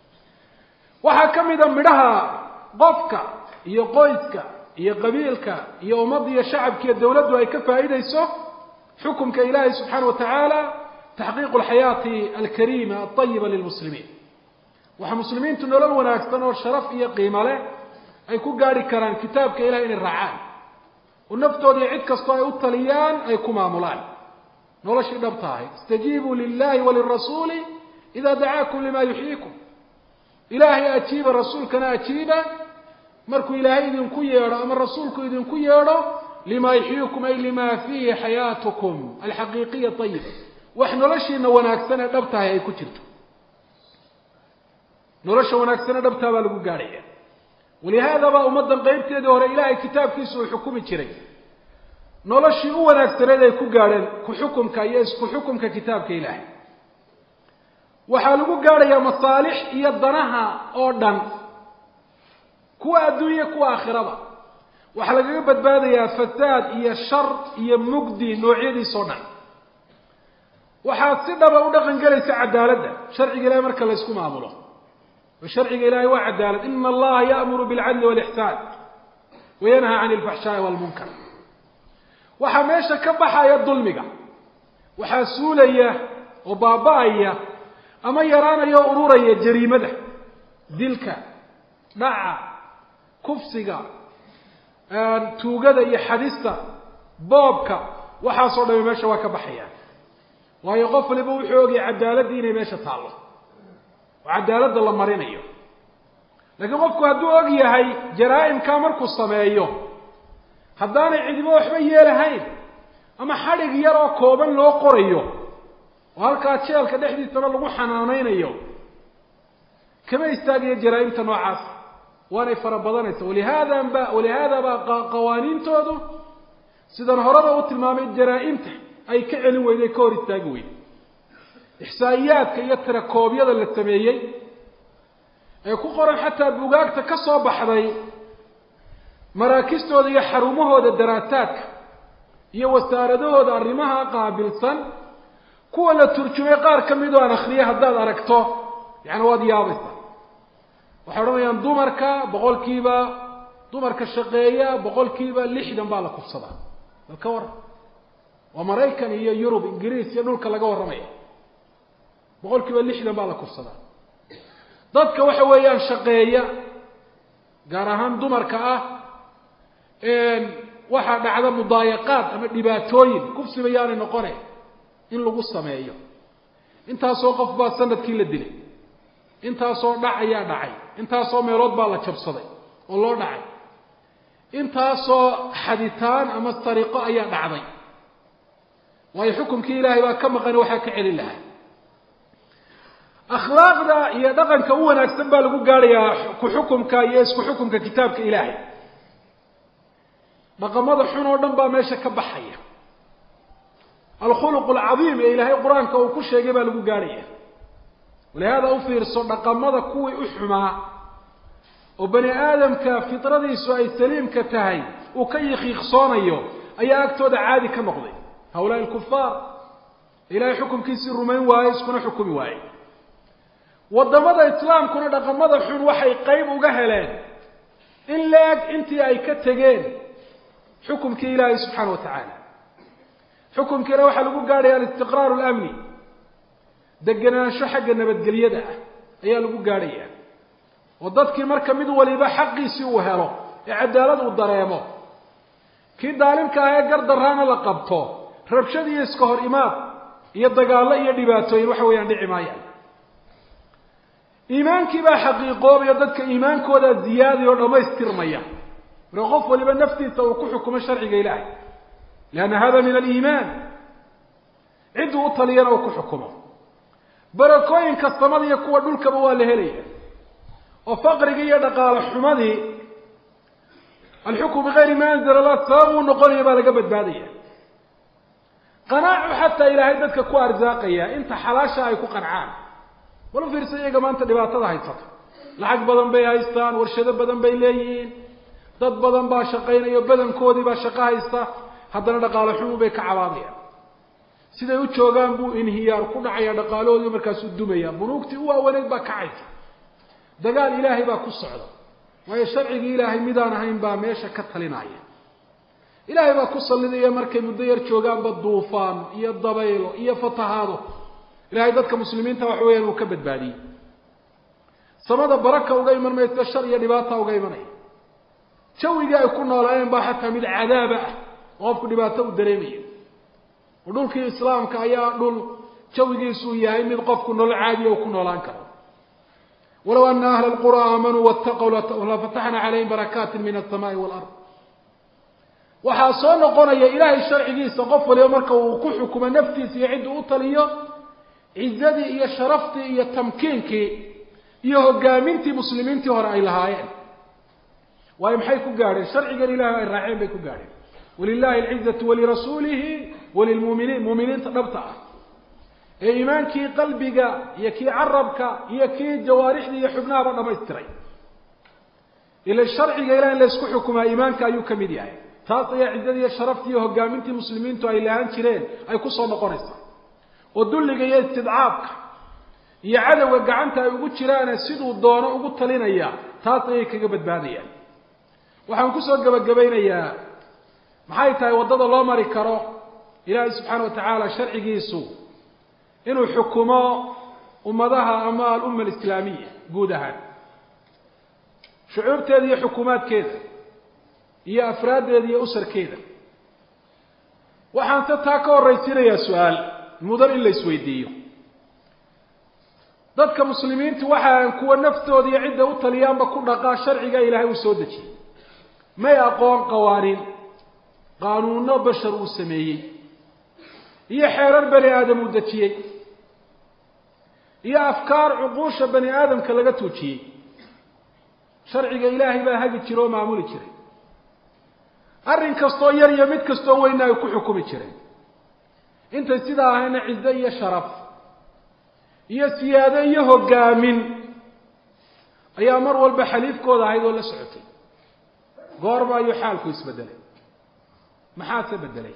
[SPEAKER 1] وحكمدا مدها قفك يا قيسك يا قبيلك يا مضي يا شعبك يا الدولة وهي كفائدة يسوع حكمك إلهي سبحانه وتعالى تحقيق الحياة الكريمة الطيبة للمسلمين وحمسلمين تنولون وناكستان والشرف يا قيمة له أي كو قاري كران كتابك إلهي الرعان ونفتو دي عدك اسطوائي الطليان أي كما ملان نولش دبتاهي استجيبوا لله وللرسول إذا دعاكم لما يحييكم إلهي أجيب الرسول كان أجيبا مركو إلهي إذن كيرا أما الرسول إذن كيرا لما يحييكم أي لما فيه حياتكم الحقيقية طيبة وإحنا نولش إنه وناكسنا دبتاهي أي كترتو نولش وناكسنا دبتاهي بالقو قارية ولهذا بقى أمضا قيبت يدور إلهي كتاب كيسو الحكومة شري نولشي هو ناكسنا يكو قارين كحكمك يس كحكمك كتابك إلهي وحالقو قارية مصالح يدناها أوردن كوا الدنيا كوا آخرة وحالقو بدبادة يا فساد يا شر يا مقدي نوعيدي صنع وحاسدنا بأودقن قليس عدالة شرعي إلهي مركا ليسكم عمله وشرعي إلهي وعدالة إن الله يأمر بالعدل والإحسان وينهى عن الفحشاء والمنكر وحميشة كبحا يظلمك وحاسولية وباباية أما يرانا يا أرورية جريمة دلك دعا كفسك توقد يا حديثة بابك وحاصل بمشى وكبحيا ويغفل بوحوقي عدالة ديني ماشى تعالى وعدالة الله مرين أيوه لكن قفكو هدو أغي هاي جرائم كامركو الصمايو هداني عدبو حبيه لهاين أما حرق يرى كوبا لو قريو وهالكا تشيل كدحدي سنة لغو حنانين أيوه كما يستاقي جرائم تنوعاس وانا فربضانيس ولهذا بقى قوانين تودو سيدان هربا وتلمامي الجرائم أي كعلو ويدي كوري التاقوين إحسائيات كي يترى كوبيا للتميي ku qoran xataa buugaagta ka soo baxday maraakistooda iyo xarumahooda daraataadka iyo wasaaradahooda arrimaha qaabilsan kuwa la turjumay qaar ka mid oo aan akhriyo haddaad aragto yani waad yaabaysaa waxay odhanayaan dumarka shaqeeya boqolkiiba 60 baa la kufsadaa dalka war waa Mareykan iyo Yurub Ingiriis iyo dhulka laga waramay boqolkiiba 60 baa la kufsadaa dadka waxa weeyaan shaqeeya gaar ahaan dumarka ah waxa dhacda mudaayaqaad ama dhibaatooyin kufsiba yaani noqonay in lagu sameeyo intaas oo qof baa sanadkii la dilay intaas oo dhacaya dhacay intaas oo meelood baa la jabsaday oo loo dhacay intaas oo xaditaan ama tariiqo ayaa dhacday way xukumkii ilaahay baa ka maqan waxa ka celin lahaa أخلاقنا هي دقن كونه أكسب بالغو قاريا كحكمك يس كحكمك كتابك إلهي مقامات حنو دنبا ماشا كبحية الخلق العظيم إلهي قرآن كل شيء بالغو قاريا ولهذا أفير مقامات كوي أحمى وبني آدم كفطرة سواء سليم كتهي وكيخي خصانيو أي أكتود عادي كمقضي هؤلاء الكفار إلهي حكم كيسي الرومين وايس كنا حكمي واي wadamada islaamkuna dhaqamada xun waxay qayb uga heleen in laag intii ay ka tageen xukumkii Ilaahay subhanahu wa ta'ala xukumkiina waxa lagu gaaray al-istiqrar al-amni deganaansho xagga nabadgelyada ayaa lagu gaaraya wadadkii marka mid waliba xaqiisi uu helo ee cadaalad uu dareemo kii daalimka ah ee gardaraana la qabto rabshadii iska hor imaad iyo dagaalo iyo dhibaatooyin waxa weeyaan dhici maayaan إيمانك با حقيقة بيدك إيمانك ولا زيادة ولا ما يسترمية رغف ولبا نفسي توقحكم الشرعي إلهي لأن هذا من الإيمان عدوا طليا وكحكمه بركوين كالصمد يكون دولك بواله ليه وفقر قيادة قال حمدي الحكم بغير ما أنزل الله سامو ونقول يبقى لقبت بادية قناع حتى إلهي بدك كو أرزاقية انت حلاشا يكو قنعان ولو في رسالة كمان تدبعتها هايصة لحق بدن بي هايستان ورشد بدن بي ليين ضد بدن باشقين أيو بدن كودي باشقا هايستا حتى ندقال حمو بي كعواضية سيدا يوچوغان بو انهيار كنا عيا دقالو دي مركاسو الدمية بنوكتي هو وليد با كعيس دقال إلهي با كسعدا وهي شرعي إلهي ميدان هاين با ميشا كتلين عيا إلهي با كسل لدي مركي مدير چوغان بالضوفان إيا الضبيلو إيا فتحادو إلهي ذاتك مسلمين توحوين وكبت بالي سمد بركة وقيمن ما يتشر يدباتها وقيمن شوي جاء يكون ولاين باحتها من عذابه وقفوا دباتها والدريمية ودولك الإسلام كأيا دول جوجي سويا من قف كنا عادي وكنا لانكر ولو أن أهل القرى آمنوا واتقوا لفتحنا عليهم بركات من السماء والأرض وحاصلنا قلنا يا إلهي الشرع جيس قف اليوم وكحكم نفسي سيعد أطلية عزدي يا شرفتي يا تمكينك يا هجامنتي مسلمينتي ورأي لهاين ويمحيكوا قارين الشرع قال إلهي الرعيم بيكوا قارين ولله العزة ولرسوله وللمؤمنين مؤمنين تنبطع إيمانك قلبك يكي عربك يكي جوارح يحبنا بعض ما يستري إلى الشرع قال إن لا يسكحكم إيمانك أيوك مديعي تاطي عزدي شرفتي وهجامنتي مسلمين تو أي لهان شرين أي قصة مقرصة ودل جاي استدعابك يا عدو قعنت يقول شرانا سيدو الدونا وقلت لنا إياه تاطي كجبت بهذه وحنكسر جبين إياه محايتها يوضد الله ماري كرو إلهي سبحانه وتعالى شرع جيسو إنه حكومة ومضاها أمال الأمة الإسلامية جودها شعوب هذه حكومات كذا هي أفراد هذه أسر كذا وحن تتاكو الرئيسين يا سؤال المدر إلا يسويديه ضدك مسلمين توحى كوا نفته ذي عدة وطليان بكل رقا شرعي إلهي وسودتي ما يقوم قوانين قانون بشر وسميه هي حرر بني آدم ودتيه هي أفكار عقوش بني آدم كلغتوتيه شرعي إلهي ما هاجي تشيرو معمول تشيري أرين كستو يريا ميت كستو وينا يكو حكومي تشيري انت سيدا هنا عزة يا شرف يا سيادة يا هقامين يا مروى البحليف كودا هيدو ولا سعوتي قاربا يحالكو يسبدلي محاسب بدلي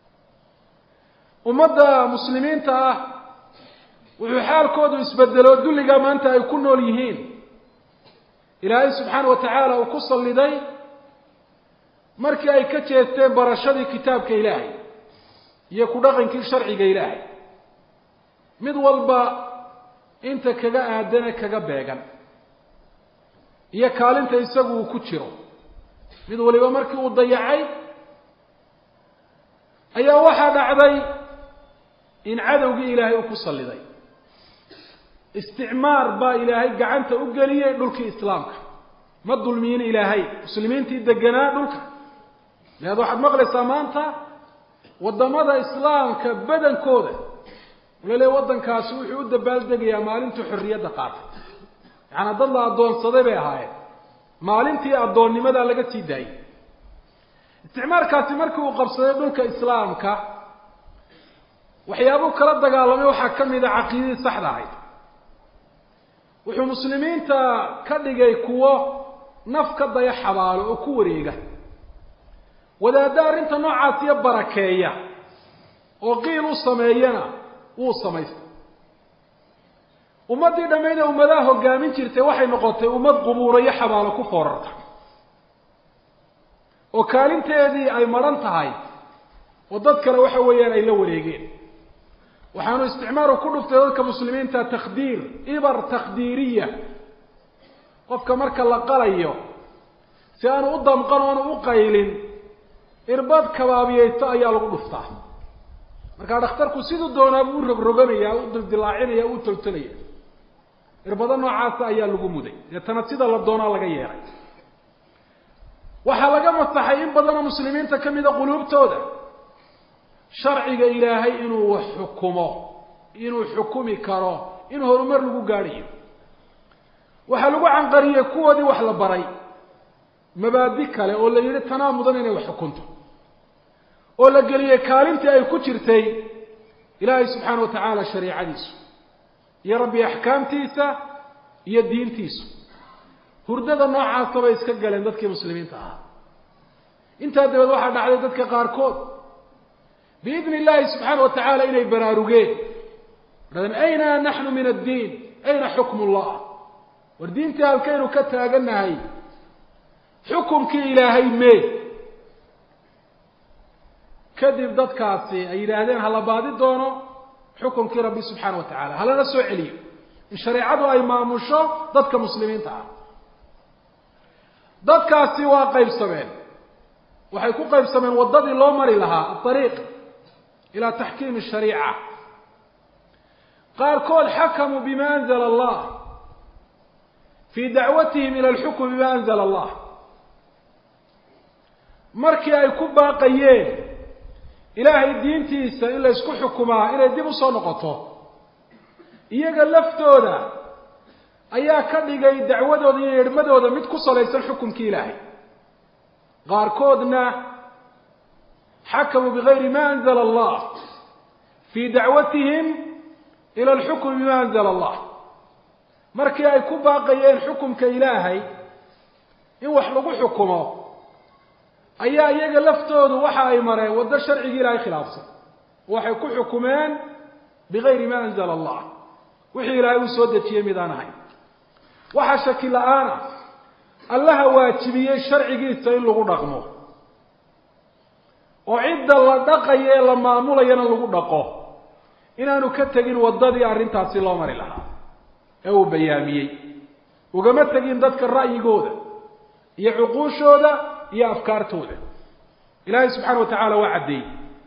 [SPEAKER 1] ومدى مسلمين تا وحال كودو يسبدلوا دول ما انت يكونوا ليهين إلهي سبحانه وتعالى وقص لدي مركي أي كتيرتين برشدي كتابك إلهي يكون رغنك شرعي إلهي مد والبا انت كغا آدنا كغا بيغان يكال انت يساقو كتيرو مد والبا مركي وضيعي أي واحد عضي إن عدو إلهي وقص لدي استعمار با إلهي قعنت أقلية دولك إسلامك ما الظلمين إلهي مسلمين تدقنا دولك لهذا واحد مغلس أمانتا والضمضة إسلامك بدن كودة ولا لي ودن كاسوحي ودى بالدق يا مالنتو حرية دقاق يعني ضل أدون صديبه هاي مالنتي أدون لماذا لقت يداي استعمار كاسي مركو وقبصة دولك إسلامك وحيابوك كلا دقالمي وحكم إذا عقيدة صحدة هاي وحو مسلمين تا كدغاي كو نفك ضيا حباله او كو wareega wada daarinta noocaas iyo barakeeya oo qiil u sameeyana uu sameeyay ummadii dhameeyay ummadaha hogaamin jirtay waxay noqotay ummad qubuuriyo xabaalo ku foorarta oo kaalinteedii ay maran tahay oo dad kale waxa weeyaan ay la wareegeen وحانو استعماره كله في ذلك مسلمين تخدير إبر تخديرية قفك مركا لقاليه سيانو قدام قانون وقايلين إرباد كبابية أيال قدفتا مركا دختركو سيدو دونا رقمية ودل دلاعينية وتلتلية إربادانو عاسا أيال قمودي يتنسيد الله دونا لغيري وحالقا مستحيين بدنا مسلمين تكميد قلوب تودا شرعي إلهي إنه حكمه إنه حكمي كراه إنه رمر له قاريه وحلو عن قرية كودي وحلا بري مبادئك له ولا يريد تنامضا إنه وحكمته ولا قرية كالنتي أي كترتي إلهي سبحانه وتعالى شريعة ديسو يا ربي أحكام تيسا يا دين تيسو هردد النوع عاصبة يسكق لندتك مسلمين تعالى انت هذا واحد على ذاتك قاركود بإذن الله سبحانه وتعالى إليه براروجين لأن أين نحن من الدين أين حكم الله والدين تالكين وكتها قلنا هاي حكم كي إلهي مي كذب ضد كاسي أي إلهين هلا بعد دونه حكم كي ربي سبحانه وتعالى هلا نسوع عليه الشريعة أي ما مشوا ضد كمسلمين تعالى ضد كاسي واقع بسمين وحيكون قيب سمين وضد الله مري لها الطريق إلى تحكيم الشريعة. قاركود حكموا بما أنزل الله في دعوتهم إلى الحكم بما أنزل الله. markii ay ku baaqayeen ilaahay diintiisa in la isku xukumaa inay dib u soo noqoto, iyaga laftooda ayaa ka dhigay dacwadooda iyo yeedhmadooda mid ku salaysan xukumkii ilaahay. qaarkoodna xakamuu bigayri ma anzala allah fii dacwatihim ila alxukmi bima anzala allah. markii ay ku baaqayeen xukumka ilaahay in wax lagu xukumo ayaa iyaga laftoodu waxa ay mareen waddo sharciga ilaahay khilaafsan, waxay ku xukumeen bigayri ma anzala allah, wixii ilaahay uu soo dejiyey mid aan ahayn. waxa shaki la'aana allaha waajibiyey sharcigiisa in lagu dhaqmo, oo cidda la dhaqayo ee la maamulayana lagu dhaqo, inaanu ka tegin waddadii arrintaasi loo mari lahaa ee uu bayaamiyey. ugama tegin dadka ra'yigooda iyo cuquushooda iyo afkaartooda. ilaahay subxaana wa tacaala waa caddeeyey.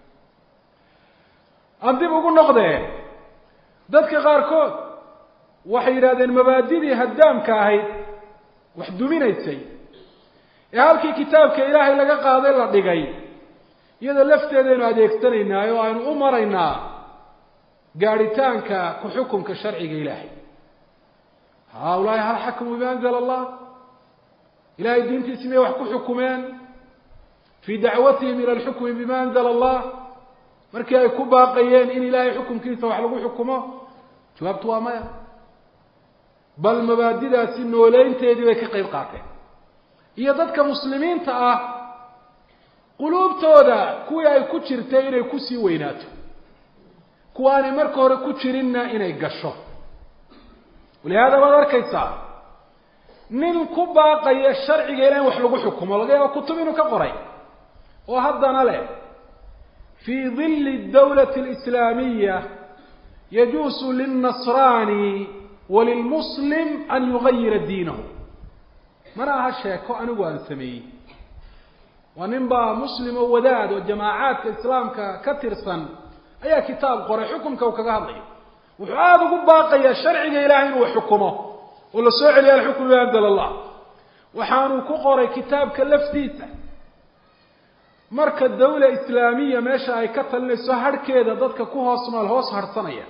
[SPEAKER 1] aan dib ugu noqdee, dadka qaarkood waxay yidhahdeen mabaadidii haddaamka ahayd wax duminaysay ee halkii kitaabka ilaahay laga qaaday la dhigay, iyada lafteedaynu adeegsanaynaa oo aynu u maraynaa gaadhitaanka ku xukunka sharciga ilaahay. haaulaahi hal xakamuu bima anzala allah, ilaahay diintiisi may wax ku xukumeen fii dacwatihim ila alxukmi bima anzala allah, markii ay ku baaqayeen in ilaahay xukumkiisa wax lagu xukumo? jawaabtu waa maya. bal mabaadidaasi nooleynteedii bay ka qayb qaateen. iyo dadka muslimiinta ah quluubtooda kuwii ay ku jirtay inay kusii weynaato, kuwa aanay marka hore ku jirinna inay gasho. walihaada baad arkaysaa nin ku baaqaya sharciga ilaa in wax lagu xukumo, laga yaabo kutub inuu ka qoray, oo haddana leh fii dilli dawlati alislaamiya yajuusu lilnasraani walilmuslim an yugayira diinahu. mana aha sheeko anigu aan sameeyey, waa nin baa muslim oo wadaad oo jamaacaadka islaamka ka tirsan ayaa kitaab qoray xukunka uu kaga hadlayo. wuxuu aada ugu baaqayaa sharciga ilaahay inuu xukumo oo la soo celiyo alxukm bima anzala allah. waxaanuu ku qoray kitaabka laftiisa marka dawla islaamiya meesha ay ka talinayso harhkeeda dadka ku hoos nool hoos harsanaya.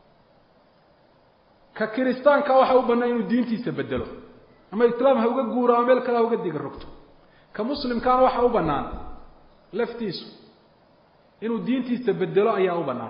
[SPEAKER 1] ka kiristaanka waxa u bannaan inuu diintiisa bedelo, ama islaam ha uga guuro ama meel kale ha uga diga rogto. ka muslimkaana waxa u bannaan laftiisu inuu diintiisa bedelo ayaa u bannaan.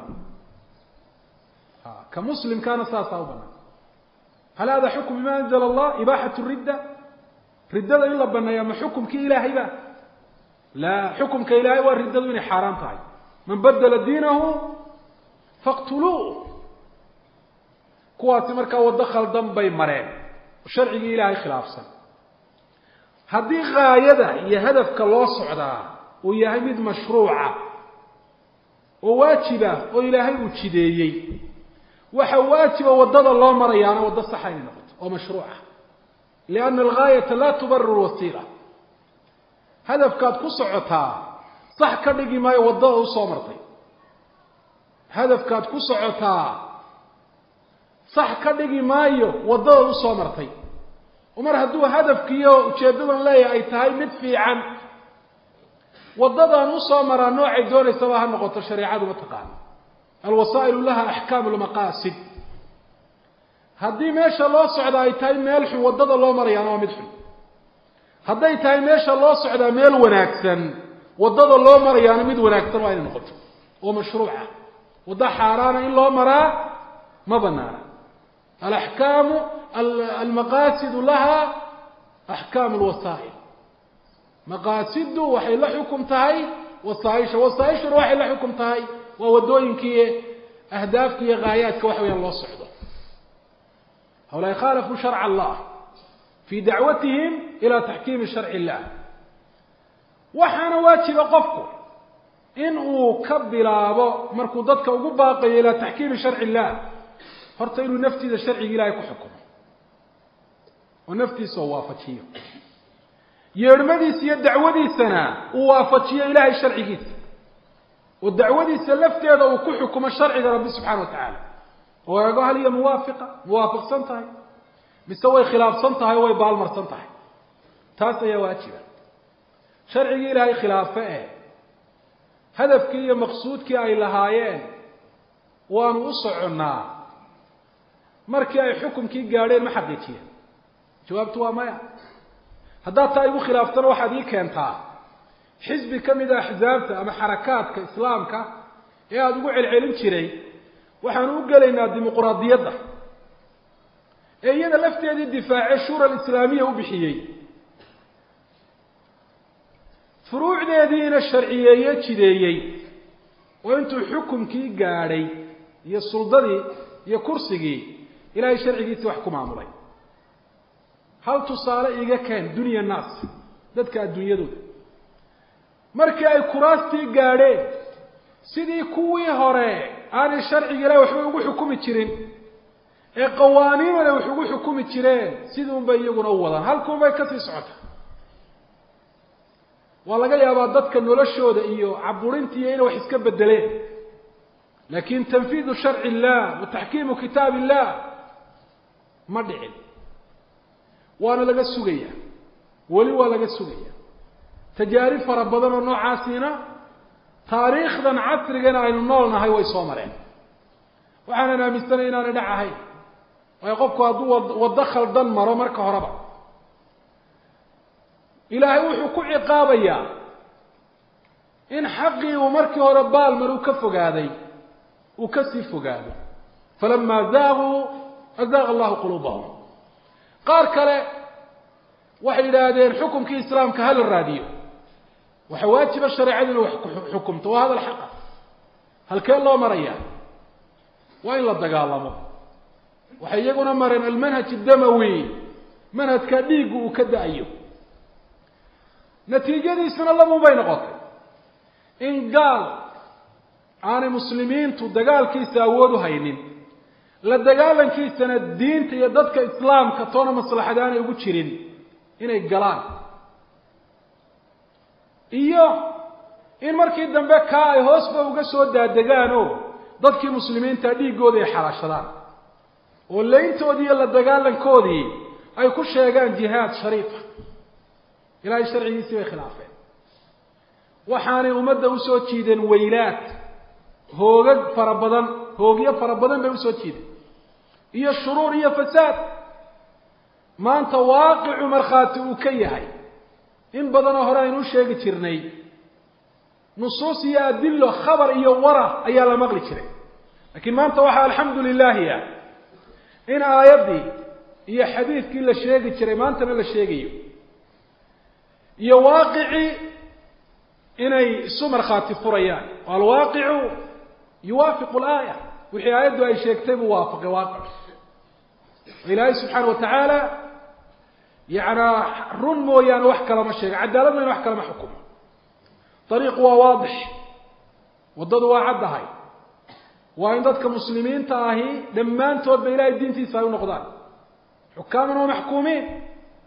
[SPEAKER 1] ka muslimkaana saasaa u bannaan. hal hada xukm bima anzala allah? ibaaxatu ridda, riddada in la banneeya ma xukumkii ilaahay ba? laa, xukumka ilaahay waa riddadu inay xaaraan tahay. man badala diinahu faqtuluuh. kuwaasi markaa waddo khaldan bay mareen oo sharcigii ilaahay khilaafsan. haddii gaayada iyo hadafka loo socdaa uu yahay mid mashruuca oo waajiba oo ilaahay uu jideeyey, waxa waajiba waddada loo marayaana waddo saxa inay noqoto oo mashruuca. lianna algaayata laa tubariru lwasiila. hadafkaad ku socotaa sax ka dhigi maayo waddada u soo martay. hadafkaad ku socotaa sax ka dhigi maayo waddada u soo martay. mar hadduu hadafkiiyo ujeeddadan leeyahay ay tahay mid fiican, waddadan u soo maraa noocay doonaysaba ha noqoto shareecadu ma taqaano. alwasaa'ilu laha axkaamu lmaqaasid. haddii meesha loo socda ay tahay meel xun, waddada loo marayaana waa mid xun. hadday tahay meesha loo socdaa meel wanaagsan, waddada loo marayaana mid wanaagsan waa inay noqoto oo mashruuca. waddo xaaraana in loo maraa ma banaana. alaxkaamu almaqaasidu laha axkaamu lwasaa'il. maqaasidu waxay la xukum tahay wasaaisha, wasaaishuna waxay la xukum tahay waa waddooyinkii ahdaafka iyo gaayaadka wax weyaan loo socdo. hawlaa khaalafuu sharca allah fii dacwatihim ila taxkiimi sharci illah. waxaana waajiba qofku in uu ka bilaabo markuu dadka ugu baaqayo ilaa taxkiimi sharci illah, horta inuu naftiisa sharciga ilaahay ku xukumo oo naftiisa uu waafajiyo. yeedhmadiisa iyo dacwadiisana uu waafajiyo ilaahay sharcigiisa. والدعوة سلفتي هذا وكحكم الشرع رب سبحانه وتعالى ويقول هل هي موافق سنتهي بيسوي خلاف سنتهي ويبالمر سنتهي تاسا يا واجبة شرعي إلهي خلافه هدفك يا مقصودك أي لهايين وأن أصعنا مركي أي حكمك قارين ما حقيتيه جوابتها مايا هذا تايبو خلافتنا وحدي كانتها حزب كم إذا أحزابته أما حركات كإسلامك يا أدوع العلم شري وحنوق لنا الديمقراطية أيضا لفتي هذه الدفاع الشورى الإسلامية وبحيي فروع هذه الشرعية شديي وأنتم حكم كي قاري يا السلطة يا كرسي إلى شرعي تحكم عمري هل تصال إذا كان دنيا الناس ذاتك الدنيا دود markii ay kuraastii gaadheen sidii kuwii hore aan sharciga ilaahay wax ugu xukumi jirin ee qawaaniinna wax ugu xukumi jireen sidoo bay iyaguna u wadaan halkuu bay ka sii socota waa laga yaabaa dadka noloshooda iyo caburintii inay wax iska bedeleen laakiin tanfiidu sharci Allah wa tahkiimu kitaab Allah ma dhicin waana laga sugaya wali waa laga sugaya تجارب فربنا ونوع عاسينا تاريخ ذا عصر جنا عن النولنا هاي ويسومرين وعننا مستنينا ندعها هاي ويقفك والدخل ضمر ومرك هربا إلهي وحكو عقابيا إن حقي ومرك هربا المرو كفق هذي وكسفق هذي فلما زاغوا أزاغ الله قلوبهم قال كلا وحيد هذين حكم كإسلام كهل الراديو وحواجب الشريعة حكمته وهذا الحق هل كان الله مريان وإلا الدقالمه وحيقنا مرن المنهج الدموي منهج كديق وكدأيه نتيجة دي سنة الله مبين قطع إن قال أنا مسلمين تدقال كيسا أودو هينين لدقالا كيسا الدين تيددك إسلام كتونا مصلحة دانا يقول شيرين inay galaan iyo in markii dambe ka ay hoosba uga soo daadegaan oo dadkii muslimiinta dhiigooda ay xaraashadaan oo leyntoodii la dagaalankoodii ay ku sheegaan jihaad shariifa ilaahay sharcigiisa way khilaafeen waxaanay ummadda u soo jiideen weylaad hoogag farabadan hoogyo farabadan bay u soo jiideen iyo shuruur iyo fasaad ما أنت واقع مرخاتي وكيهي إن بدنا هراء نشيء كتيرني نصوص يدل خبر يورا أيها المغلي كتير لكن ما أنت واحد الحمد لله يا إن آياتي هي حديث كل شيء كتير ما أنت ولا شيء يواقعي إني سمر خاتي فريان والواقع يوافق الآية وحي آيات أي شيء كتب وافق واقع إلهي سبحانه وتعالى يعني رنمو يعني وحكى لما الشيء عدالنا وحكى لما حكم طريق واضح والضوء عدها وإن ذاتك مسلمين تاهي لما أنتوا بإلهي الدين تيسايون نقضان حكاما ومحكومين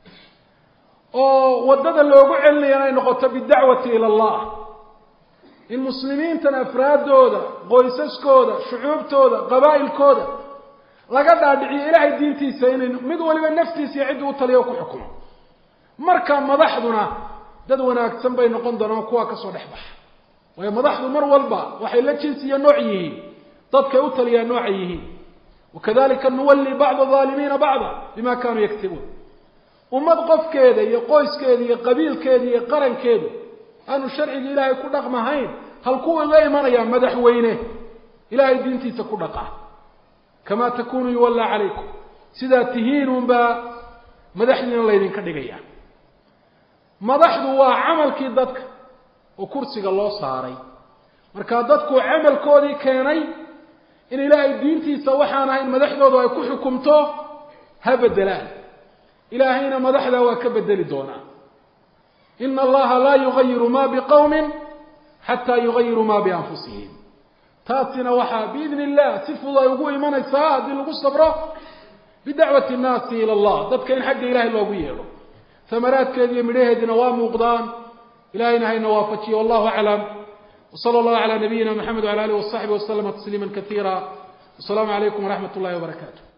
[SPEAKER 1] والضوء اللي يقول لي نقطة بالدعوة إلى الله المسلمين تنافراد دودا قويسس كودا شعوب تودا قبائل كودا لقد أدعي إلهي الدين تيسين مد ولي نفسي سيعد وطليوك حكم مركا مضحضنا دادونا أكتن بين قندنا وكوا كسو نحبح وهي مضحض مر والبا وحي لجنسي نوعيه ضدك أوتلي نوعيه وكذلك نولي بعض الظالمين بعضا بما كانوا يكتبون ومضقف كذا يقويس كذا يقبيل كذا يقرن كذا أنه الشرع الإلهي كل رقم هين هل كوا الله مريا مدح وينه إلهي الدين تيسكو رقم كما تكون يولى عليكم سيدا تهين با مدحنا الله يدين كدغيا مدحdu waa amalkii dadka oo kursiga loo saaray marka dadku amalkoodii keenay in ilaahay diintiisa waxaan ahayn madaxdoodu ay ku xukumto ha bedelaan ilaahayna madaxda waa ka bedeli doonaa inna allaha la yughayyiru ma biqawmin hatta yughayyiru ma bi anfusihim taasina waxa biidni illah sifuda ugu imanaysaa hadii lagu sabro bidacwati an-nas ila allah dadka in xagga ilaahay loogu yeero ثمرات كذي مريهدنا ومقدان إلهينا هاي نوافتي والله أعلم وصلى الله على نبينا محمد وعلى آله وصحبه وسلم تسليما كثيرا. والسلام عليكم ورحمة الله وبركاته.